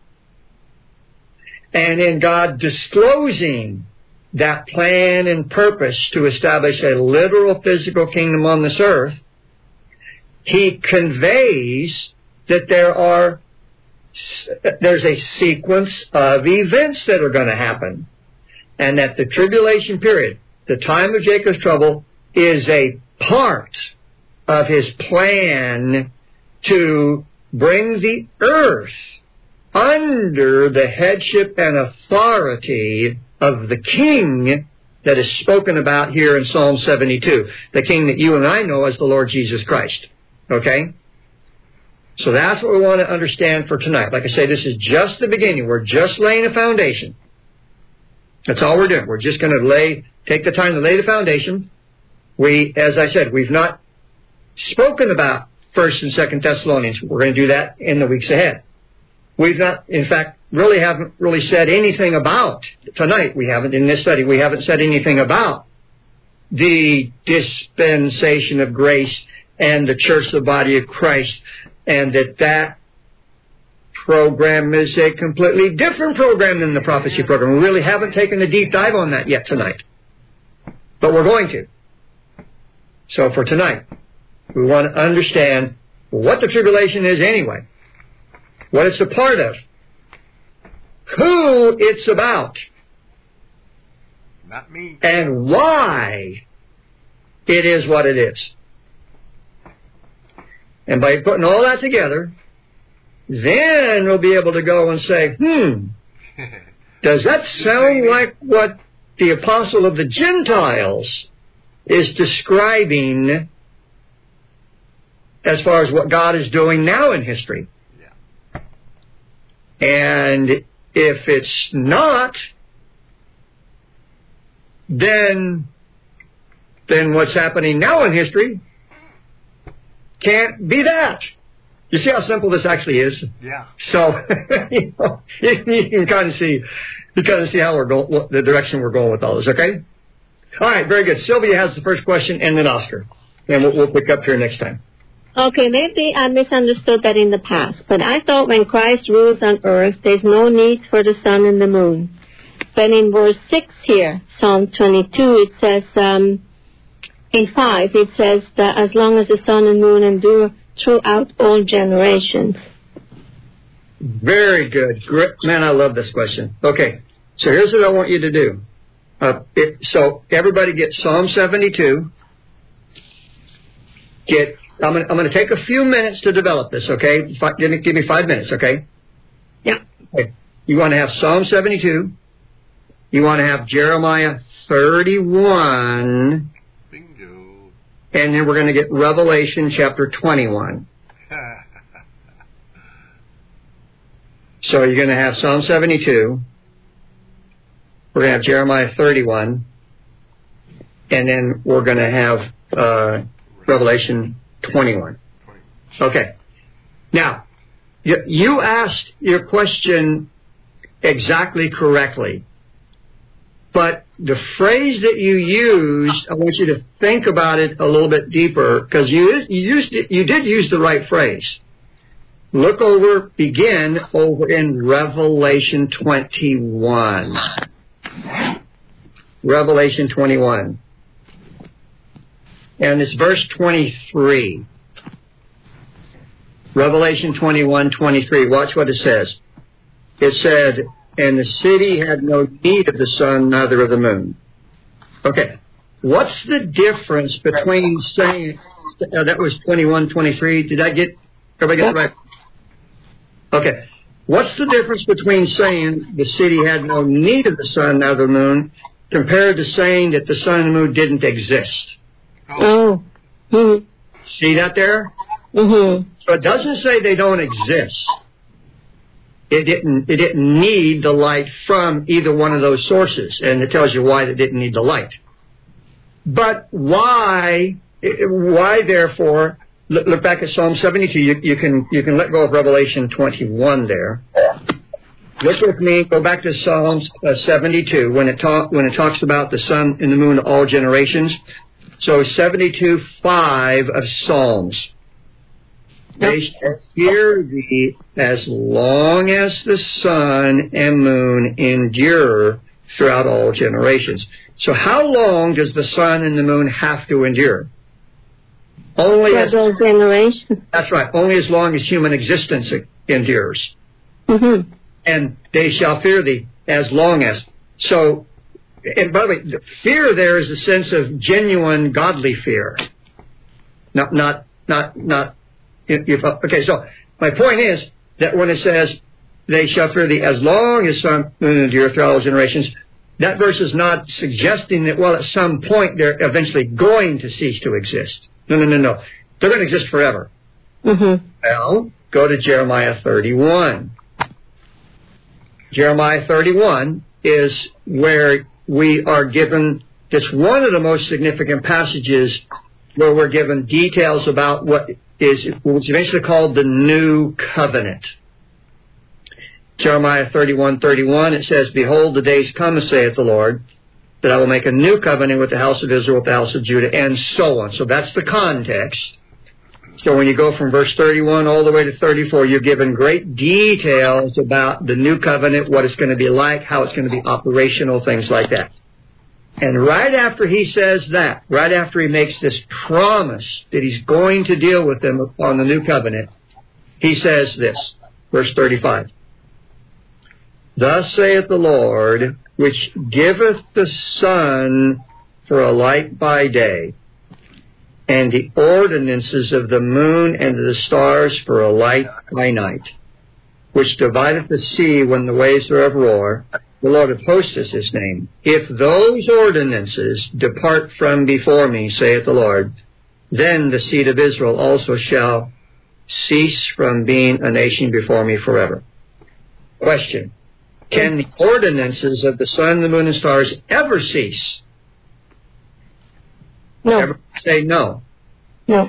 And in God disclosing that plan and purpose to establish a literal, physical kingdom on this earth, He conveys that there's a sequence of events that are going to happen. And that the tribulation period, the time of Jacob's trouble, is a part of His plan to bring the earth under the headship and authority of the King that is spoken about here in Psalm 72. The King that you and I know as the Lord Jesus Christ. Okay? So that's what we want to understand for tonight. Like I say, this is just the beginning. We're just laying a foundation. That's all we're doing. We're just going to take the time to lay the foundation. As I said, we've not spoken about 1st and 2nd Thessalonians. We're going to do that in the weeks ahead. We've not, in fact, haven't really said anything about, tonight we haven't, in this study, we haven't said anything about the dispensation of grace and the church, the body of Christ, and that program is a completely different program than the prophecy program. We really haven't taken a deep dive on that yet tonight. But we're going to. So for tonight, we want to understand what the tribulation is anyway, what it's a part of, who it's about, not me, and why it is what it is. And by putting all that together, then we'll be able to go and say, does that sound like what the apostle of the Gentiles is describing as far as what God is doing now in history? Yeah. And if it's not, then what's happening now in history can't be that. You see how simple this actually is? Yeah. So you can kind of see how we're going, the direction we're going with all this. Okay. All right. Very good. Sylvia has the first question, and then Oscar, and we'll pick up here next time. Okay, maybe I misunderstood that in the past, but I thought when Christ rules on earth, there's no need for the sun and the moon. But in verse 6 here, Psalm 22, it says, in 5, it says that as long as the sun and moon endure throughout all generations. Very good. Great. Man, I love this question. Okay, so here's what I want you to do. So everybody get Psalm 72. I'm going to take a few minutes to develop this, okay? Give me 5 minutes, okay? Yeah. Okay. You want to have Psalm 72. You want to have Jeremiah 31. Bingo. And then we're going to get Revelation chapter 21. So you're going to have Psalm 72. We're going to have Jeremiah 31. And then we're going to have Revelation 21. Okay. Now, you asked your question exactly correctly. But the phrase that you used, I want you to think about it a little bit deeper, because you did use the right phrase. Begin over in Revelation 21. Revelation 21. And it's verse 23. Revelation 21:23. Watch what it says. It said, and the city had no need of the sun, neither of the moon. Okay. What's the difference between saying, that was 21:23. Did everybody get it right? Okay. What's the difference between saying the city had no need of the sun, neither of the moon, compared to saying that the sun and the moon didn't exist? Oh. Mm-hmm. See that there? Mm-hmm. So it doesn't say they don't exist. It didn't need the light from either one of those sources, and it tells you why it didn't need the light. But why therefore look back at Psalm 72. You can let go of Revelation 21 there. Look with me. Go back to Psalms 72 when it talks about the sun and the moon of all generations. So 72:5 of Psalms. They shall fear thee as long as the sun and moon endure throughout all generations. So how long does the sun and the moon have to endure? Only as all generations. That's right. Only as long as human existence endures. Mm-hmm. And they shall fear thee as long as. So, and by the way, the fear there is a sense of genuine godly fear. Not. Okay, so my point is that when it says they shall fear thee as long as sun and moon endure throughout all generations, that verse is not suggesting that, well, at some point they're eventually going to cease to exist. No. They're going to exist forever. Mm-hmm. Well, go to Jeremiah 31. Jeremiah 31 is where we are given, it's one of the most significant passages where we're given details about what is eventually called the New Covenant. Jeremiah 31:31, it says, Behold, the days come, saith the Lord, that I will make a new covenant with the house of Israel, with the house of Judah, and so on. So that's the context. So when you go from verse 31 all the way to 34, you're given great details about the new covenant, what it's going to be like, how it's going to be operational, things like that. And right after he says that, right after he makes this promise that he's going to deal with them on the new covenant, he says this, verse 35. Thus saith the Lord, which giveth the sun for a light by day, and the ordinances of the moon and of the stars for a light by night, which divideth the sea when the waves thereof roar. The Lord of hosts is his name. If those ordinances depart from before me, saith the Lord, then the seed of Israel also shall cease from being a nation before me forever. Question. Can the ordinances of the sun, the moon, and stars ever cease? No. Ever say no? No.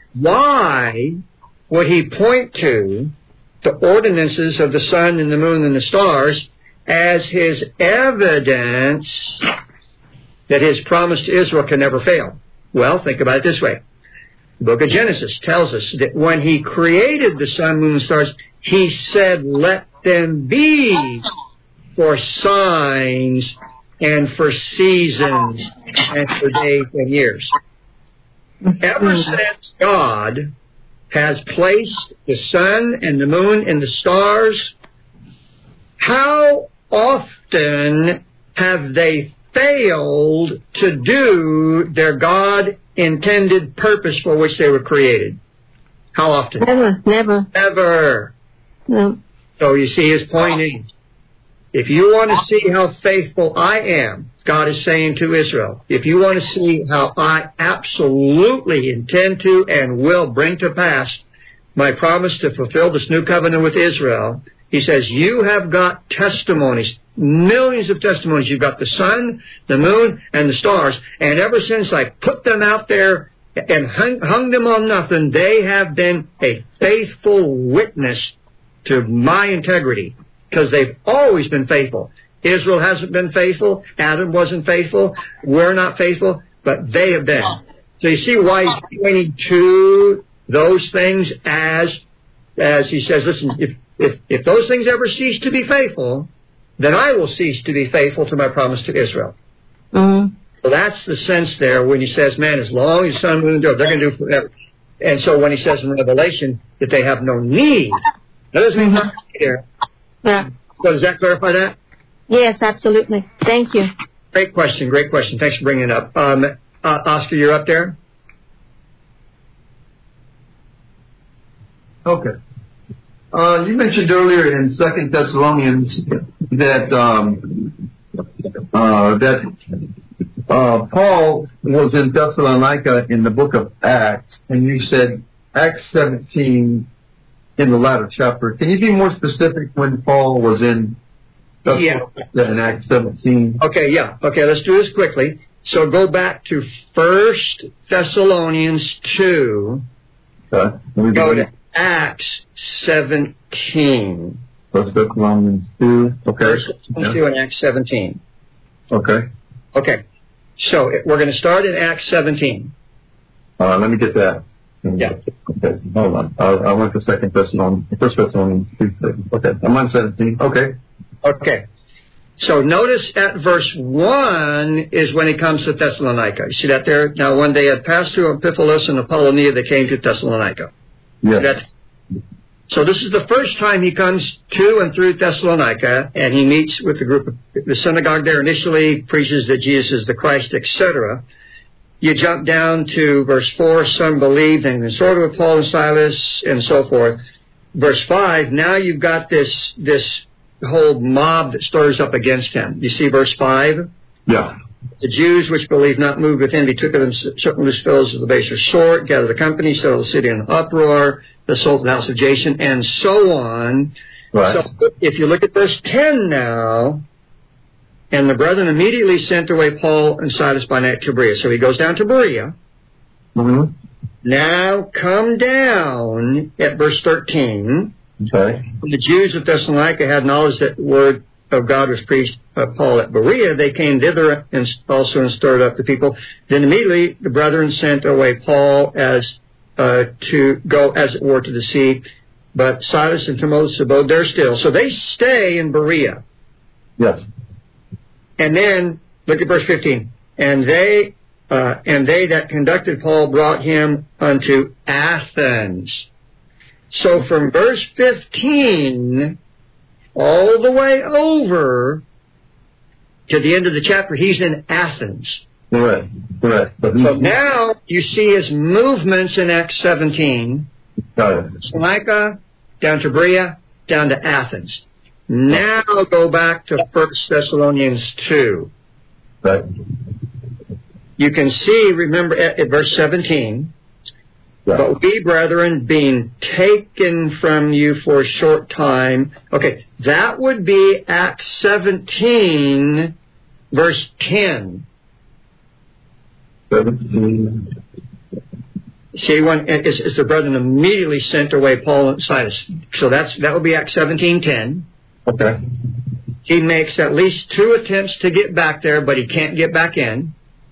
Why would he point to the ordinances of the sun and the moon and the stars as his evidence that his promise to Israel can never fail? Well, think about it this way. The book of Genesis tells us that when he created the sun, moon, and stars, he said, let them be for signs and for seasons and for days and years. Ever since God has placed the sun and the moon and the stars, how often have they failed to do their God-intended purpose for which they were created? How often? Never. Ever. No. So you see his point is, if you want to see how faithful I am, God is saying to Israel, if you want to see how I absolutely intend to and will bring to pass my promise to fulfill this new covenant with Israel, he says, you have got testimonies, millions of testimonies. You've got the sun, the moon, and the stars. And ever since I put them out there and hung them on nothing, they have been a faithful witness to my integrity, because they've always been faithful. Israel hasn't been faithful. Adam wasn't faithful. We're not faithful, but they have been. So you see why he's pointing to those things as he says, listen, if those things ever cease to be faithful, then I will cease to be faithful to my promise to Israel. Mm-hmm. So that's the sense there when he says, man, as long as sun, moon, and stars, they're going to do forever. And so when he says in Revelation that they have no need, that doesn't mean nothing here. Yeah. So does that clarify that? Yes, absolutely. Thank you. Great question. Thanks for bringing it up. Oscar, you're up there? Okay. You mentioned earlier in 2 Thessalonians that Paul was in Thessalonica in the book of Acts, and you said Acts 17 in the latter chapter. Can you be more specific when Paul was in Thessalonica in Acts 17? Okay, yeah. Okay, let's do this quickly. So go back to 1 Thessalonians 2, Go to Acts 17. First Thessalonians 2. Okay. First Thessalonians 2 and Acts 17. Okay. Okay. So we're going to start in Acts 17. Let me get that. Yeah. Okay. Hold on. I went to First Thessalonians 2. Okay. I'm on 17. Okay. Okay. So notice at verse 1 is when he comes to Thessalonica. You see that there? Now when they had passed through Amphipolis and Apollonia, they came to Thessalonica. Yes. So this is the first time he comes to and through Thessalonica, and he meets with the group of the synagogue there initially, preaches that Jesus is the Christ, etc. You jump down to verse 4, some believed and consorted with Paul and Silas, and so forth. Verse 5, now you've got this whole mob that stirs up against him. You see verse 5? Yeah. The Jews which believed not moved within, betook of them certain loose fellows of the baser sort, gathered the company, settled the city in uproar, assaulted the house of Jason, and so on. Right. So if you look at verse 10 now, and the brethren immediately sent away Paul and Silas by night to Berea. So he goes down to Berea. Mm-hmm. Now come down at verse 13. Okay. When the Jews of Thessalonica had knowledge that the word of God was preached by Paul at Berea, they came thither and also stirred up the people. Then immediately the brethren sent away Paul as to go, as it were, to the sea. But Silas and Timotheus abode there still. So they stay in Berea. Yes. And then, look at verse 15. And they that conducted Paul brought him unto Athens. So from verse 15 all the way over to the end of the chapter, he's in Athens. Correct. So now you see his movements in Acts 17. Thessalonica, down to Berea, down to Athens. Now go back to 1 Thessalonians 2. Right. You can see, remember at verse 17, Right. but we, brethren, being taken from you for a short time. Okay, that would be Acts 17, verse 10. 17. See, when is the brethren immediately sent away Paul and Silas. So that would be Acts 17:10. Okay. He makes at least 2 attempts to get back there, but he can't get back in.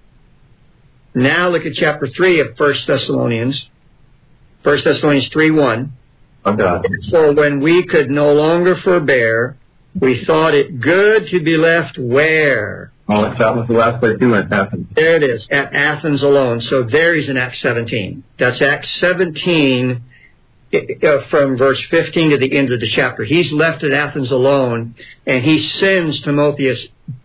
Now look at chapter 3 of 1 Thessalonians. 1 Thessalonians 3:1. Okay. For when we could no longer forbear, we thought it good to be left where? Oh, that was the last place he went, Athens. There it is, at Athens alone. So there he's in Acts 17. That's Acts 17 from verse 15 to the end of the chapter. He's left at Athens alone, and he sends Timotheus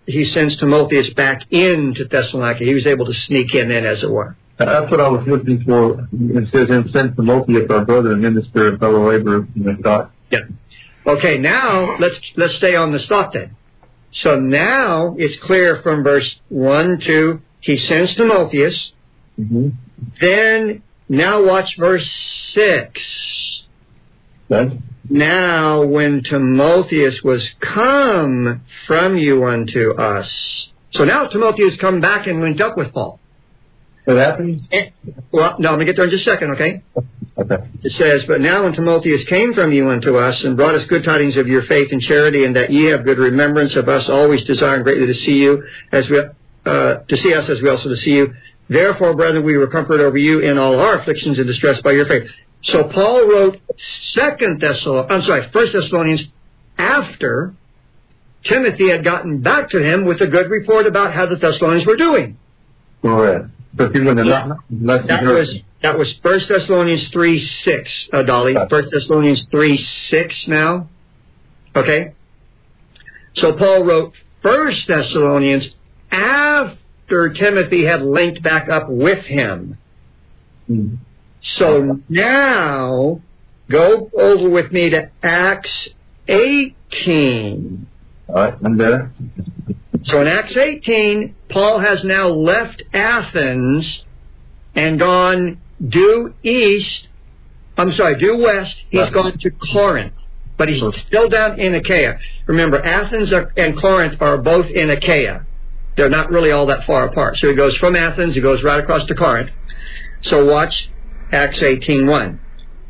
back into Thessalonica. He was able to sneak him in, as it were. That's what I was looking for. It says, and sent Timotheus, our brother and minister and fellow laborer, in God. Yeah. Okay, now let's stay on the thought then. So now it's clear from verse 1 to he sends Timotheus. Mm-hmm. Then now watch verse 6. Okay. Now when Timotheus was come from you unto us. So now Timotheus come back and linked up with Paul. What happens? Well, no, I'm going to get there in just a second, okay? Okay. It says, but now when Timotheus came from you unto us and brought us good tidings of your faith and charity, and that ye have good remembrance of us, always desiring greatly to see you, to see us as we also to see you. Therefore, brethren, we were comforted over you in all our afflictions and distress by your faith. So Paul wrote 1 Thessalonians after Timothy had gotten back to him with a good report about how the Thessalonians were doing. Correct. But he wouldn't have that was 1 Thessalonians 3:6, Dolly. 1 Thessalonians 3:6 now. Okay? So Paul wrote 1 Thessalonians after Timothy had linked back up with him. Hmm. So now, go over with me to Acts 18. All right, I'm there. So in Acts 18, Paul has now left Athens and gone due west. He's gone to Corinth, but he's still down in Achaia. Remember, Athens and Corinth are both in Achaia. They're not really all that far apart. So he goes from Athens, he goes right across to Corinth. So watch Acts 18:1.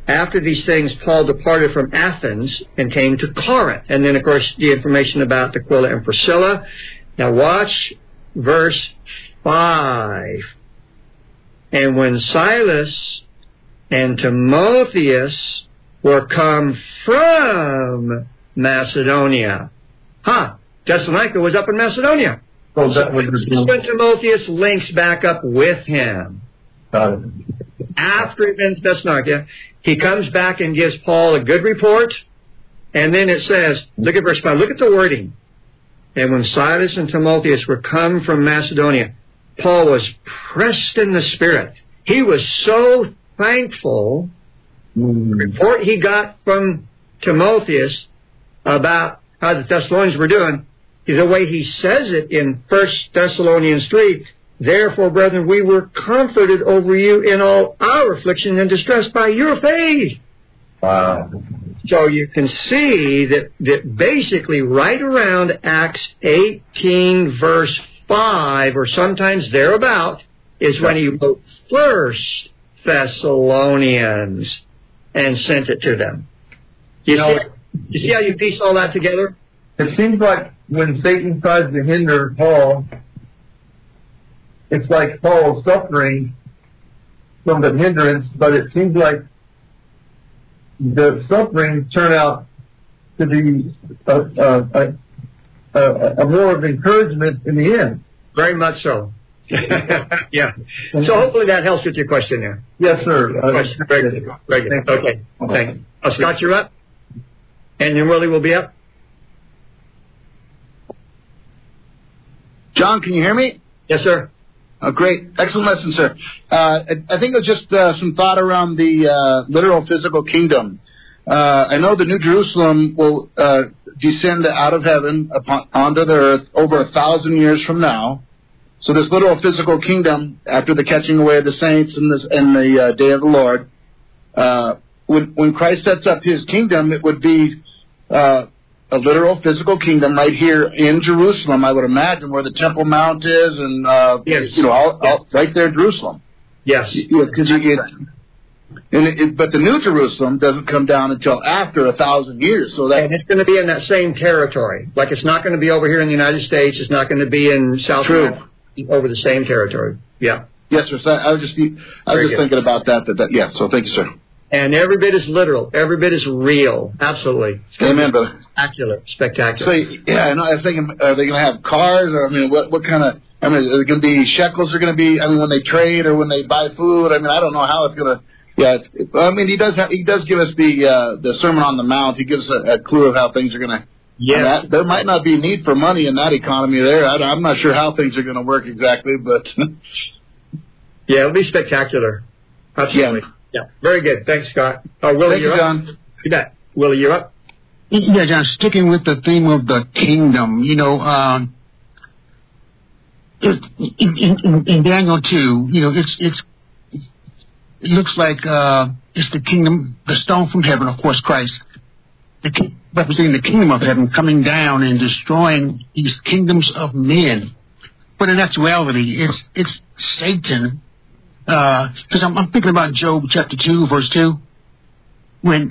After these things, Paul departed from Athens and came to Corinth. And then, of course, the information about Aquila and Priscilla. Now watch verse 5. And when Silas and Timotheus were come from Macedonia. Thessalonica was up in Macedonia. So that would when Timotheus links back up with him. After he'd been to Thessalonica, he comes back and gives Paul a good report. And then it says, look at verse 5, look at the wording. And when Silas and Timotheus were come from Macedonia, Paul was pressed in the Spirit. He was so thankful. The report he got from Timotheus about how the Thessalonians were doing, the way he says it in 1 Thessalonians 3, therefore, brethren, we were comforted over you in all our affliction and distress by your faith. Wow. So you can see that basically right around Acts 18, verse 5, or sometimes thereabout, is when he wrote 1 Thessalonians and sent it to them. You see how you piece all that together? It seems like when Satan tries to hinder Paul, it's like Paul's suffering from the hindrance, but it seems like the suffering turned out to be a more of encouragement in the end. Very much so. Yeah. So hopefully that helps with your question there. Yes, sir. Very good. Very good. Okay. Thanks. Scott, you're up. And then Willie will be up. John, can you hear me? Yes, sir. Oh, great. Excellent lesson, sir. I think it was just some thought around the literal physical kingdom. I know the New Jerusalem will descend out of heaven onto the earth over 1,000 years from now. So this literal physical kingdom, after the catching away of the saints and the day of the Lord, when Christ sets up his kingdom, it would be a literal physical kingdom right here in Jerusalem, I would imagine, where the Temple Mount is, and yes. all right there in Jerusalem. Yes. But the New Jerusalem doesn't come down until after 1,000 years. So that, and it's going to be in that same territory. Like it's not going to be over here in the United States. It's not going to be in South America. Over the same territory. Yeah. Yes, sir. So I was just thinking about that. Yeah. So thank you, sir. And every bit is literal. Every bit is real. Absolutely. Amen, brother. Spectacular. So yeah, I was thinking, are they going to have cars? Or, I mean, what kind of? I mean, is it going to be shekels? Are going to be? I mean, when they trade or when they buy food? I mean, I don't know how it's going to. Yeah. I mean, he does give us the Sermon on the Mount. He gives us a clue of how things are going to. Yes. There might not be need for money in that economy there. I'm not sure how things are going to work exactly, but yeah, it'll be spectacular. Absolutely. Yeah. Very good. Thanks, Scott. Willie, Thank you're you, up. John. You bet. Willie, you're up. Yeah, John. Sticking with the theme of the kingdom, in Daniel 2, it looks like it's the kingdom, the stone from heaven, of course, Christ. Representing the kingdom of heaven coming down and destroying these kingdoms of men. But in actuality, it's Satan. Because I'm thinking about Job chapter 2, verse 2, when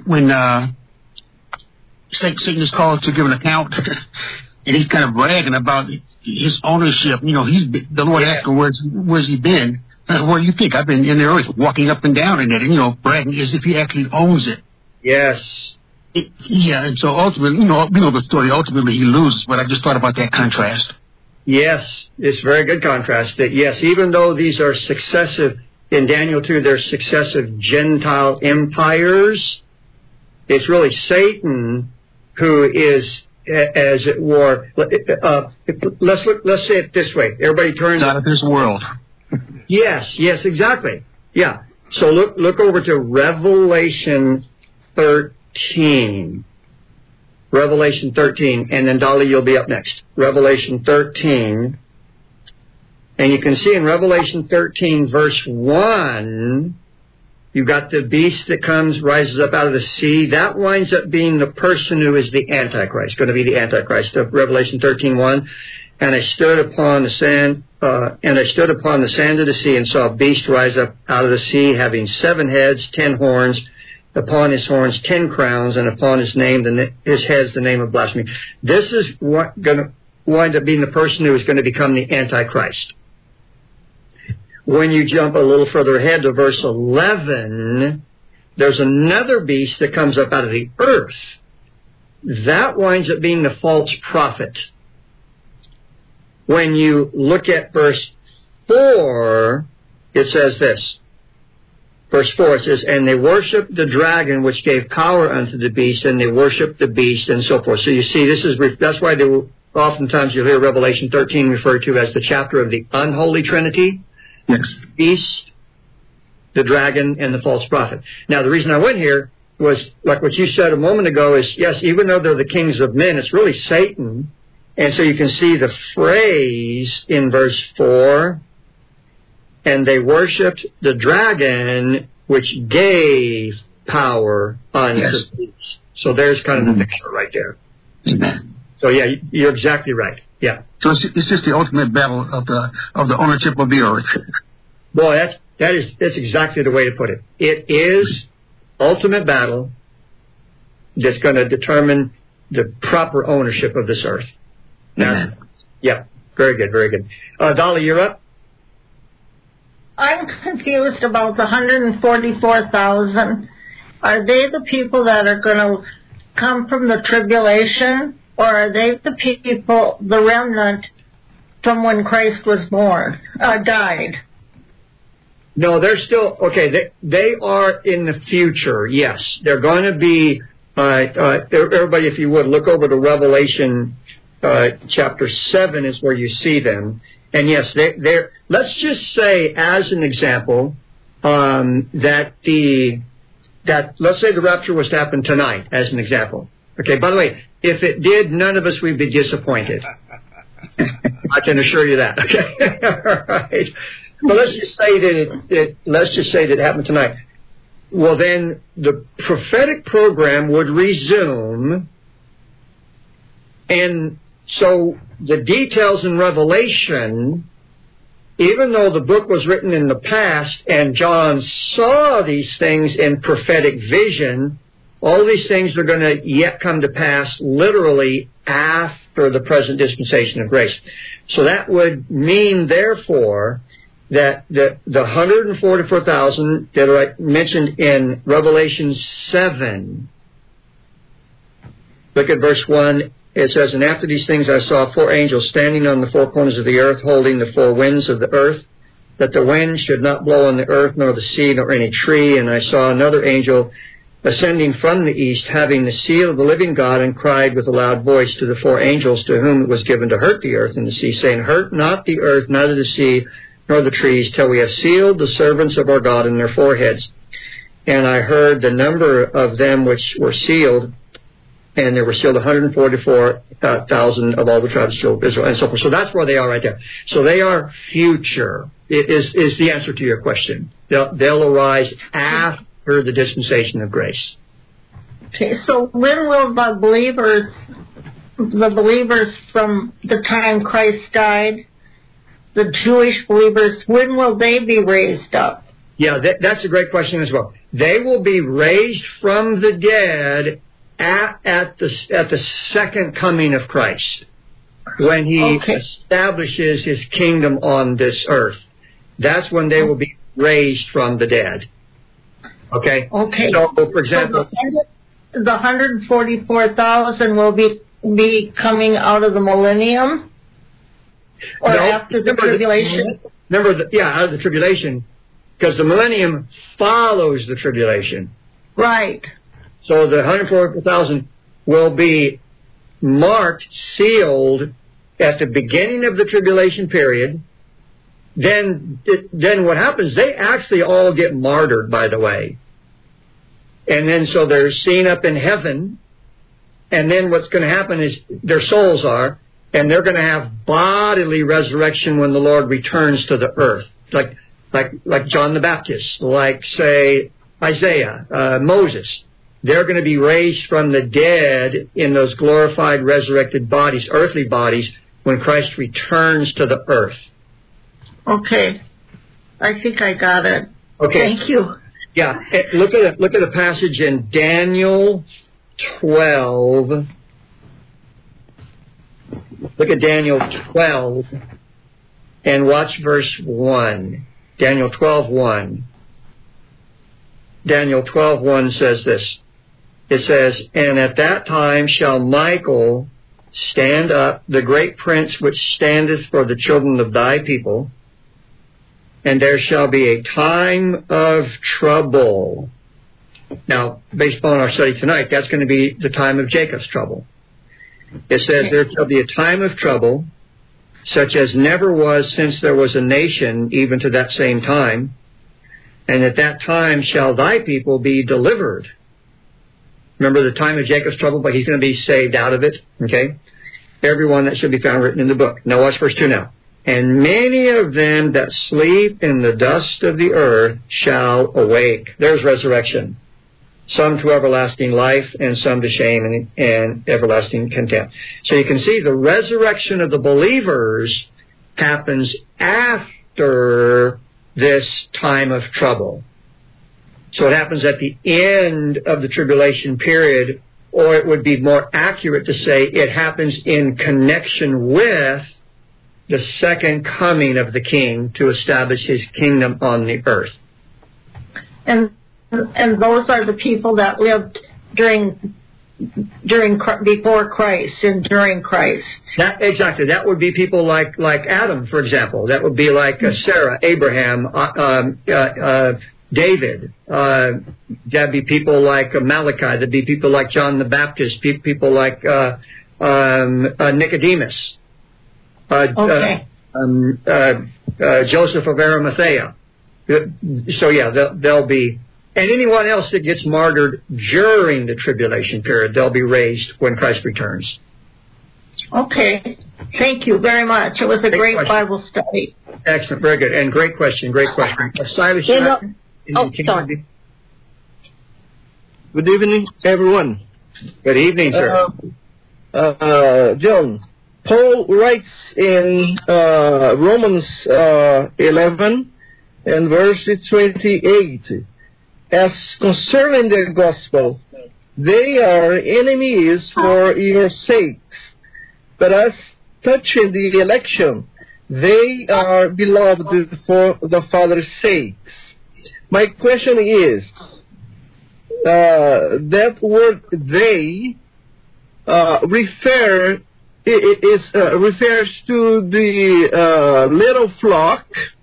Satan is called to give an account, and he's kind of bragging about his ownership. The Lord asked him, where's he been? Where do you think? I've been in the earth, walking up and down in it, and bragging as if he actually owns it. Yes. And so ultimately, we know the story. Ultimately, he loses. But I just thought about that contrast. Yes, it's a very good contrast. That yes, even though these are successive in Daniel 2, they're successive Gentile empires. It's really Satan who is, as it were. Let's say it this way. Everybody turns out of this world. Yes, exactly. Yeah. So look over to Revelation 13. Revelation 13, and then Dolly, you'll be up next. Revelation 13, and you can see in Revelation 13, verse 1, you've got the beast that rises up out of the sea. That winds up being the person who is the Antichrist, going to be the Antichrist of Revelation 13:1. And I stood upon the sand, of the sea, and saw a beast rise up out of the sea, having 7 heads, 10 horns, upon his horns 10 crowns, and upon his heads the name of blasphemy. This is what going to wind up being the person who is going to become the Antichrist. When you jump a little further ahead to verse 11, there's another beast that comes up out of the earth. That winds up being the false prophet. When you look at verse 4, it says this. Verse 4, it says, and they worshiped the dragon which gave power unto the beast, and they worshiped the beast, and so forth. So you see, that's why oftentimes you'll hear Revelation 13 referred to as the chapter of the unholy trinity. Yes. Beast, the dragon, and the false prophet. Now, the reason I went here was, like what you said a moment ago, is, yes, even though they're the kings of men, it's really Satan. And so you can see the phrase in verse 4, and they worshipped the dragon which gave power unto the beast. So there's kind of the picture right there. Amen. So yeah, you're exactly right. Yeah. So it's just the ultimate battle of the ownership of the earth. Boy, that's exactly the way to put it. It is ultimate battle that's going to determine the proper ownership of this earth. Now, yeah, very good, very good. Dolly, you're up. I'm confused about the 144,000. Are they the people that are going to come from the tribulation, or are they the people, the remnant from when Christ was born, died? No, they're still, okay, they are in the future, yes. They're going to be, everybody, if you would, look over to Revelation chapter 7 is where you see them. And yes, they're, let's just say, as an example, that let's say the rapture was to happen tonight, as an example. Okay, by the way, if it did, none of us would be disappointed. I can assure you that. Okay, all right. But let's just say that it happened tonight. Well, then the prophetic program would resume, and so the details in Revelation, even though the book was written in the past and John saw these things in prophetic vision, all these things are going to yet come to pass literally after the present dispensation of grace. So that would mean, therefore, that the 144,000 that are mentioned in Revelation 7, look at verse 1. It says, and after these things I saw 4 angels standing on the 4 corners of the earth, holding the 4 winds of the earth, that the wind should not blow on the earth, nor the sea, nor any tree. And I saw another angel ascending from the east, having the seal of the living God, and cried with a loud voice to the 4 angels to whom it was given to hurt the earth and the sea, saying, hurt not the earth, neither the sea, nor the trees, till we have sealed the servants of our God in their foreheads. And I heard the number of them which were sealed, and there were sealed 144,000 of all the tribes of Israel, and so forth. So that's where they are right there. So they are future, is the answer to your question. They'll arise after the dispensation of grace. Okay, so when will the believers from the time Christ died, the Jewish believers, when will they be raised up? Yeah, that's a great question as well. They will be raised from the dead at the second coming of Christ, when he establishes his kingdom on this earth. That's when they will be raised from the dead. Okay? Okay. So, for example, so the 144,000 will be coming out of the millennium? Or after the tribulation? Out of the tribulation, because the millennium follows the tribulation. Right. So the 144,000 will be marked, sealed at the beginning of the tribulation period. Then what happens, they actually all get martyred, by the way. And then so they're seen up in heaven. And then what's going to happen is their souls are, and they're going to have bodily resurrection when the Lord returns to the earth. Like John the Baptist, like, say, Isaiah, Moses. They're going to be raised from the dead in those glorified, resurrected bodies, earthly bodies, when Christ returns to the earth. Okay. I think I got it. Okay. Thank you. Yeah, look at the passage in Daniel 12. Look at Daniel 12 and watch verse 1. Daniel 12:1. Daniel 12:1 says this. It says, "And at that time shall Michael stand up, the great prince which standeth for the children of thy people, and there shall be a time of trouble." Now, based upon our study tonight, that's going to be the time of Jacob's trouble. It says, "There shall be a time of trouble, such as never was since there was a nation, even to that same time. And at that time shall thy people be delivered." Remember the time of Jacob's trouble, but he's going to be saved out of it. Okay? Everyone that should be found written in the book. Now watch verse 2 now. "And many of them that sleep in the dust of the earth shall awake." There's resurrection. "Some to everlasting life, and some to shame and everlasting contempt." So you can see the resurrection of the believers happens after this time of trouble. So it happens at the end of the tribulation period, or it would be more accurate to say it happens in connection with the second coming of the King to establish his kingdom on the earth. And those are the people that lived before Christ and during Christ. Exactly. That would be people like Adam, for example. That would be like Sarah, Abraham, David. That'd be people like Malachi. That'd be people like John the Baptist. People like Nicodemus. Joseph of Arimathea. So yeah, they'll be. And anyone else that gets martyred during the tribulation period, they'll be raised when Christ returns. Okay. Thank you very much. It was a great Bible study. Excellent. Very good. And great question. Silas, sorry. Good evening, everyone. Good evening, sir. John, Paul writes in Romans 11 and verse 28, "As concerning the gospel, they are enemies for your sakes, but as touching the election, they are beloved for the Father's sakes." My question is, that word "they" refers to the little flock,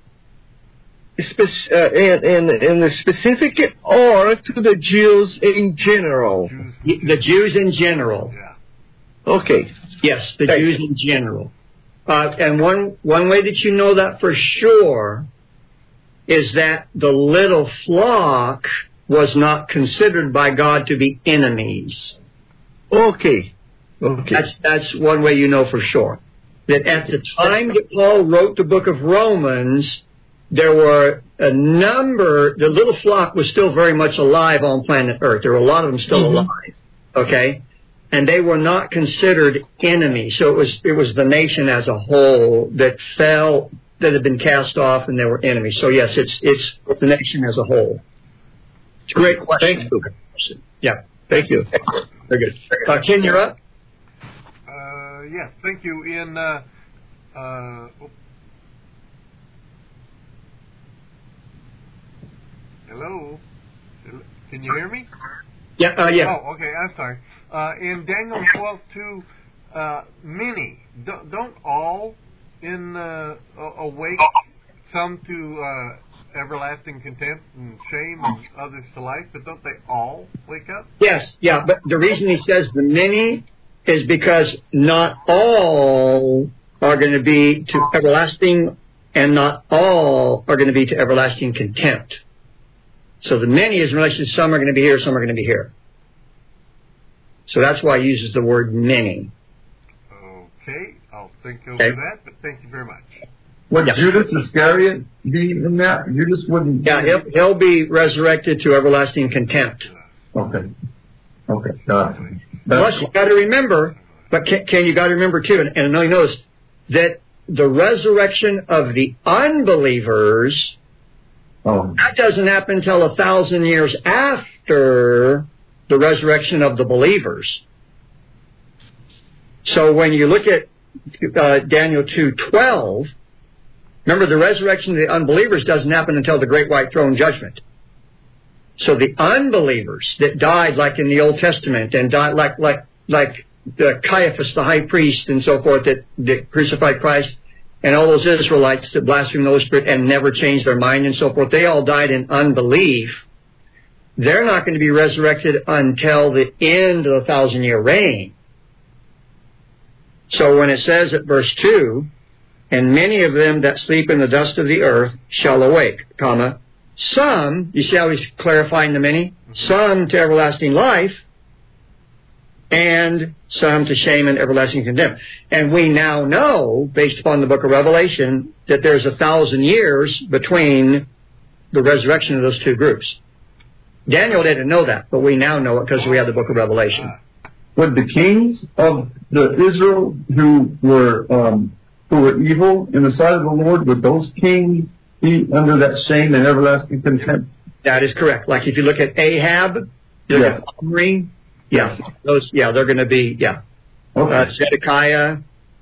in the specific, or to the Jews in general? The Jews in general. Yeah. Okay. Yes, the Jews in general. And one way that you know that for sure is that the little flock was not considered by God to be enemies. Okay. That's one way you know for sure. That at the time that Paul wrote the book of Romans, there were a number, the little flock was still very much alive on planet Earth. There were a lot of them still alive. Okay? And they were not considered enemies. So it was the nation as a whole that fell, that had been cast off, and they were enemies. So yes, it's the nation as a whole. It's a great question. Thank you. Yeah. Thank you. Very good. Ken, you're up. Yes, thank you. Hello? Can you hear me? Yeah. Oh, okay. I'm sorry. In Daniel 12:2, many, don't all awake, some to everlasting contempt and shame, and others to life, but don't they all wake up? Yes, yeah. But the reason he says the many is because not all are going to be to everlasting, and not all are going to be to everlasting contempt. So the many is in relation to some are going to be here, some are going to be here. So that's why he uses the word many. Okay, I'll think over that, but thank you very much. Would Judas Iscariot be in that? Judas wouldn't. Yeah, he'll be resurrected to everlasting contempt. Okay. Got it. Plus, you got to remember, but Ken, you got to remember too, and I know you know this, that the resurrection of the unbelievers Oh. That doesn't happen until 1,000 years after the resurrection of the believers. So when you look at Daniel 2:12, remember the resurrection of the unbelievers doesn't happen until the great white throne judgment. So the unbelievers that died like in the Old Testament and died like Caiaphas, the high priest, and so forth, that crucified Christ, and all those Israelites that blasphemed the Holy Spirit and never changed their mind and so forth, they all died in unbelief. They're not going to be resurrected until the end of the 1,000-year reign. So when it says at verse 2, and many of them that sleep in the dust of the earth shall awake, comma, some, you see how he's clarifying the many? Some to everlasting life, and some to shame and everlasting contempt. And we now know, based upon the book of Revelation, that there's 1,000 years between the resurrection of those two groups. Daniel didn't know that, but we now know it because we have the book of Revelation. Would the kings of the Israel who were evil in the sight of the Lord, would those kings be under that shame and everlasting contempt? That is correct. Like if you look at Ahab, you look at Omri, they're going to be, Okay. Zedekiah,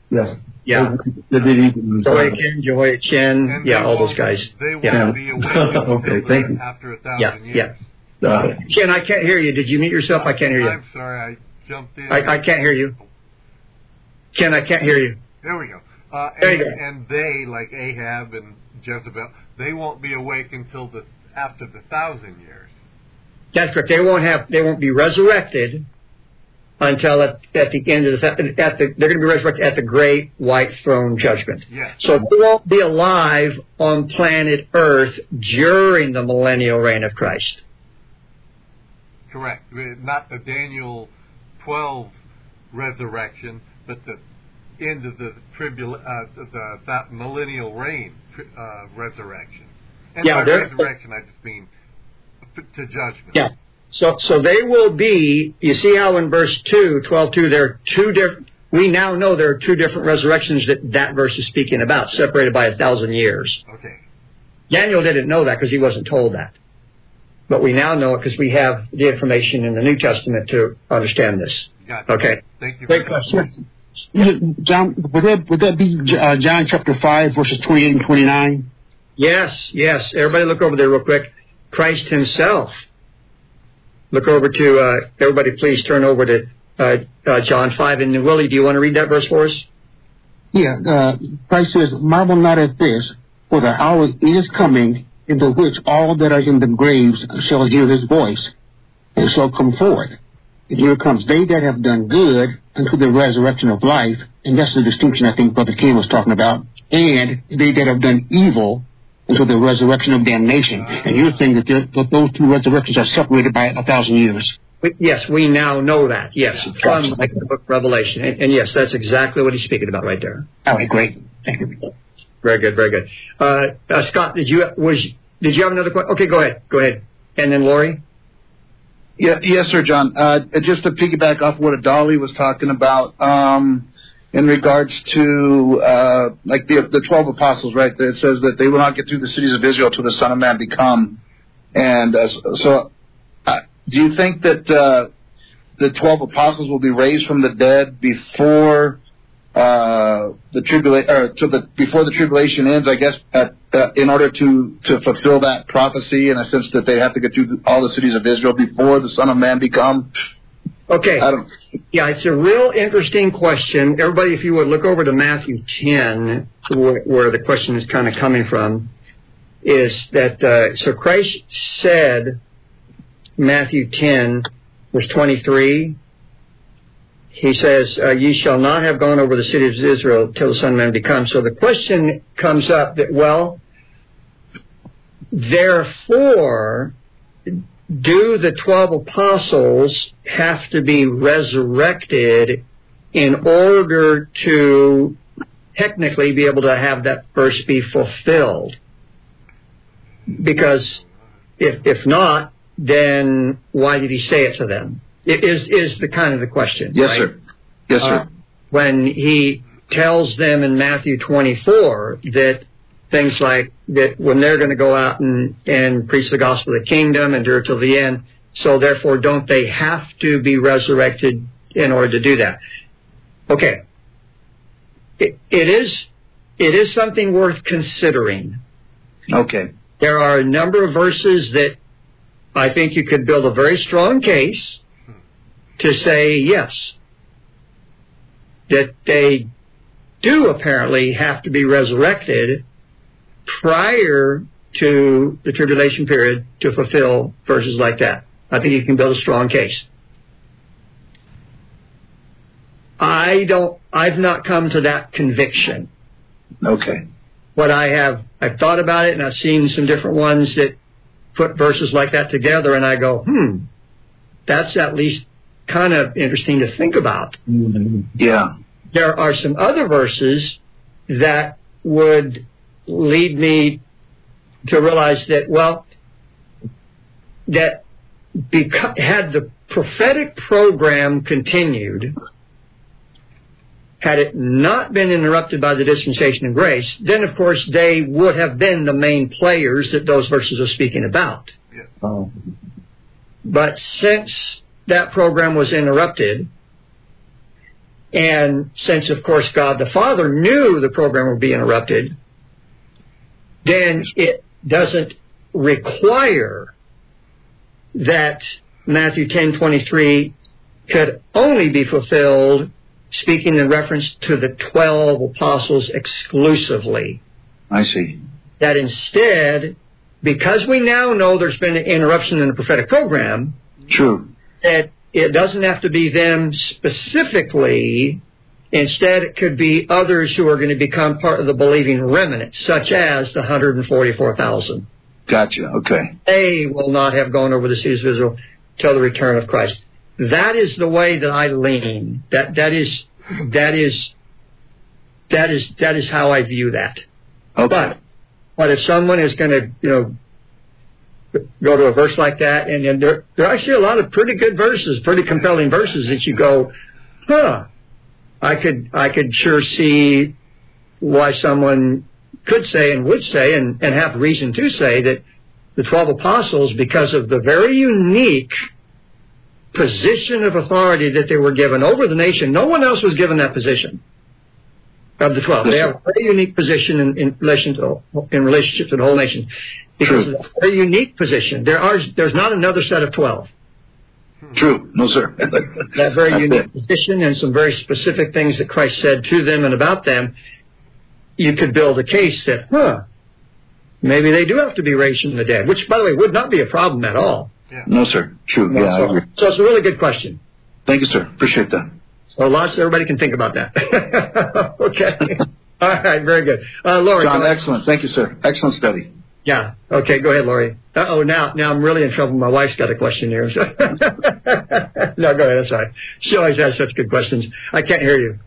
Jehoiachin, all those guys. They won't be awakened okay, thank you. after 1,000 years. Ken, I can't hear you. Did you mute yourself? I can't hear you. I'm sorry, I jumped in. I can't hear you. Ken, I can't hear you. There we go. There you go. And they, like Ahab and Jezebel, they won't be awake until after the 1,000 years. That's correct. They won't be resurrected until at the end of they're going to be resurrected at the great white throne judgment. Yes. So they won't be alive on planet Earth during the millennial reign of Christ. Correct. Not the Daniel 12 resurrection, but the end of the that millennial reign resurrection. And by resurrection, I just mean to judgment. Yeah. So they will be, you see how in verse 12:2, there are two different, we now know there are two different resurrections that verse is speaking about, separated by 1,000 years. Okay. Daniel didn't know that because he wasn't told that. But we now know it because we have the information in the New Testament to understand this. Gotcha. Okay. Thank you. Great question. John, would that be John chapter 5, verses 28 and 29? Yes. Everybody look over there real quick. Christ himself. Look over to, everybody please turn over to John 5. And Willie, do you want to read that verse for us? Yeah. Christ says, marvel not at this, for the hour is coming, into which all that are in the graves shall hear his voice, and shall come forth. And here comes they that have done good unto the resurrection of life, and that's the distinction I think Brother King was talking about, and they that have done evil until the resurrection of damnation. And you're saying that those two resurrections are separated by 1,000 years. Yes, we now know that. Yes, from the book of Revelation. And yes, that's exactly what he's speaking about right there. All right, great. Thank you. Very good. Scott, did you have another question? Okay, go ahead. And then Lori? Yeah, yes, sir, John. Just to piggyback off what Adali was talking about, in regards to like the 12 apostles, right? It says that they will not get through the cities of Israel till the Son of Man be come. And do you think that the 12 apostles will be raised from the dead before before the tribulation ends? I guess in order to fulfill that prophecy, in a sense that they have to get through all the cities of Israel before the Son of Man be come. Okay. Yeah, it's a real interesting question. Everybody, if you would look over to Matthew 10, where the question is kind of coming from, is that, so Christ said, Matthew 10, verse 23, he says, ye shall not have gone over the cities of Israel till the Son of Man be come. So the question comes up that, well, therefore, do the 12 apostles have to be resurrected in order to technically be able to have that verse be fulfilled? Because if not, then why did he say it to them? It is the kind of the question. Yes, right? sir. Yes, sir. When he tells them in Matthew 24 that things like that when they're going to go out and preach the gospel of the kingdom and do it till the end. So therefore, don't they have to be resurrected in order to do that? Okay. It is something worth considering. Okay. There are a number of verses that I think you could build a very strong case to say, yes, that they do apparently have to be resurrected prior to the tribulation period to fulfill verses like that. I think you can build a strong case. I've not come to that conviction. Okay. But I've thought about it, and I've seen some different ones that put verses like that together, and I go, that's at least kind of interesting to think about. Yeah. There are some other verses that would lead me to realize that, well, that had the prophetic program continued, had it not been interrupted by the dispensation of grace, then, of course, they would have been the main players that those verses are speaking about. Yeah. Oh. But since that program was interrupted, and since, of course, God the Father knew the program would be interrupted, then it doesn't require that Matthew 10:23 could only be fulfilled speaking in reference to the 12 apostles exclusively. I see. That instead, because we now know there's been an interruption in the prophetic program, True. that it doesn't have to be them specifically. Instead, it could be others who are going to become part of the believing remnant, such as the 144,000. Gotcha. Okay. They will not have gone over the seas of Israel till the return of Christ. That is the way that I lean. That is how I view that. Okay. But if someone is going to, go to a verse like that, and there are actually a lot of pretty good verses, pretty compelling verses that you go, I could sure see why someone could say and would say and have reason to say that the 12 apostles, because of the very unique position of authority that they were given over the nation, no one else was given that position of the 12. They have a very unique position in relationship to the whole nation. Because of that very unique position. There's not another set of 12. True. No, sir. That very unique position and some very specific things that Christ said to them and about them, you could build a case that, maybe they do have to be raised from the dead, which, by the way, would not be a problem at all. Yeah. No, sir. True. No, I agree. So it's a really good question. Thank you, sir. Appreciate that. So lots, everybody can think about that. Okay. All right. Very good. Lori. John, excellent. Thank you, sir. Excellent study. Yeah. Okay. Go ahead, Lori. Now I'm really in trouble. My wife's got a question here. So. No, go ahead. I'm sorry. She always has such good questions. I can't hear you.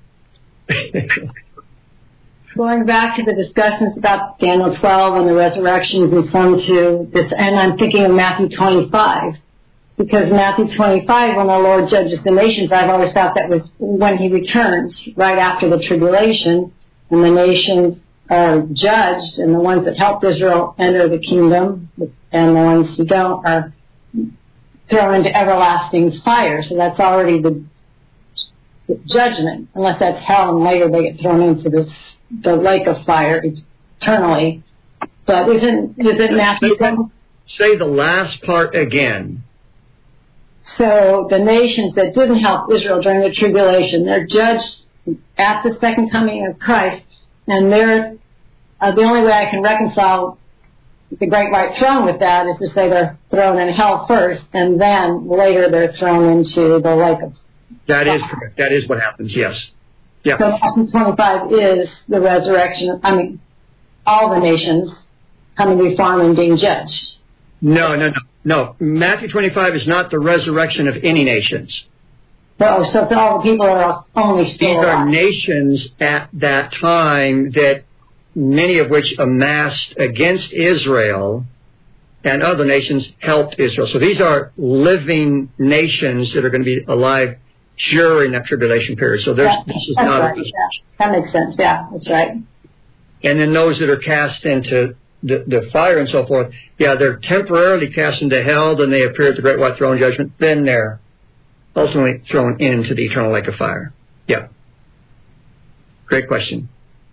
Going back to the discussions about Daniel 12 and the resurrections and some to this, and I'm thinking of Matthew 25, because Matthew 25, when the Lord judges the nations, I've always thought that was when he returns, right after the tribulation, and the nations are judged, and the ones that helped Israel enter the kingdom, and the ones who don't are thrown into everlasting fire. So that's already the judgment, unless that's hell, and later they get thrown into the lake of fire eternally. But isn't Matthew? Say the last part again. So the nations that didn't help Israel during the tribulation, they're judged at the second coming of Christ, and they're the only way I can reconcile the great white throne with that is to say they're thrown in hell first, and then later they're thrown into the lake of fire. That is correct. That is what happens. Yes. Yeah. So Matthew 25 is the resurrection. All the nations coming before him and being judged. No. Matthew 25 is not the resurrection of any nations. No, so it's all the people that are only still alive. These are nations at that time that many of which amassed against Israel, and other nations helped Israel. So these are living nations that are going to be alive during that tribulation period. So this is not. Right. That makes sense. Yeah, that's right. And then those that are cast into the fire and so forth, they're temporarily cast into hell, then they appear at the great white throne judgment, then they're ultimately thrown into the eternal lake of fire. Yeah. Great question.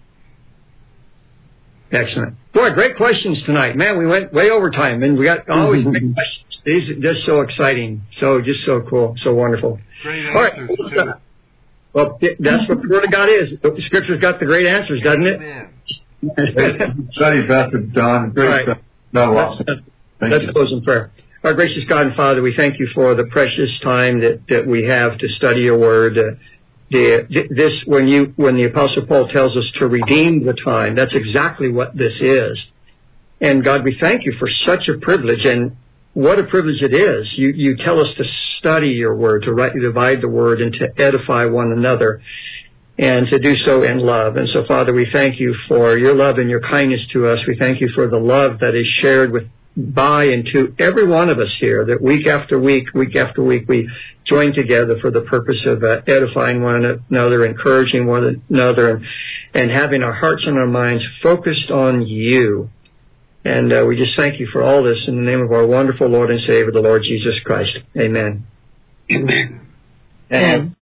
Excellent. Boy, great questions tonight. Man, we went way over time, and we got always big questions. These are just so exciting, just so cool, so wonderful. Great answers, too. Well, that's what the Word of God is. The Scripture's got the great answers, doesn't it? Study, Pastor Don. Great stuff. Let's close in prayer. Our gracious God and Father, we thank you for the precious time that we have to study your Word. When the Apostle Paul tells us to redeem the time, that's exactly what this is. And God, we thank you for such a privilege, and what a privilege it is. You tell us to study your Word, to rightly divide the Word, and to edify one another, and to do so in love. And so, Father, we thank you for your love and your kindness to us. We thank you for the love that is shared by and to every one of us here, that week after week, we join together for the purpose of edifying one another, encouraging one another, and having our hearts and our minds focused on you. And we just thank you for all this in the name of our wonderful Lord and Savior, the Lord Jesus Christ. Amen. Amen.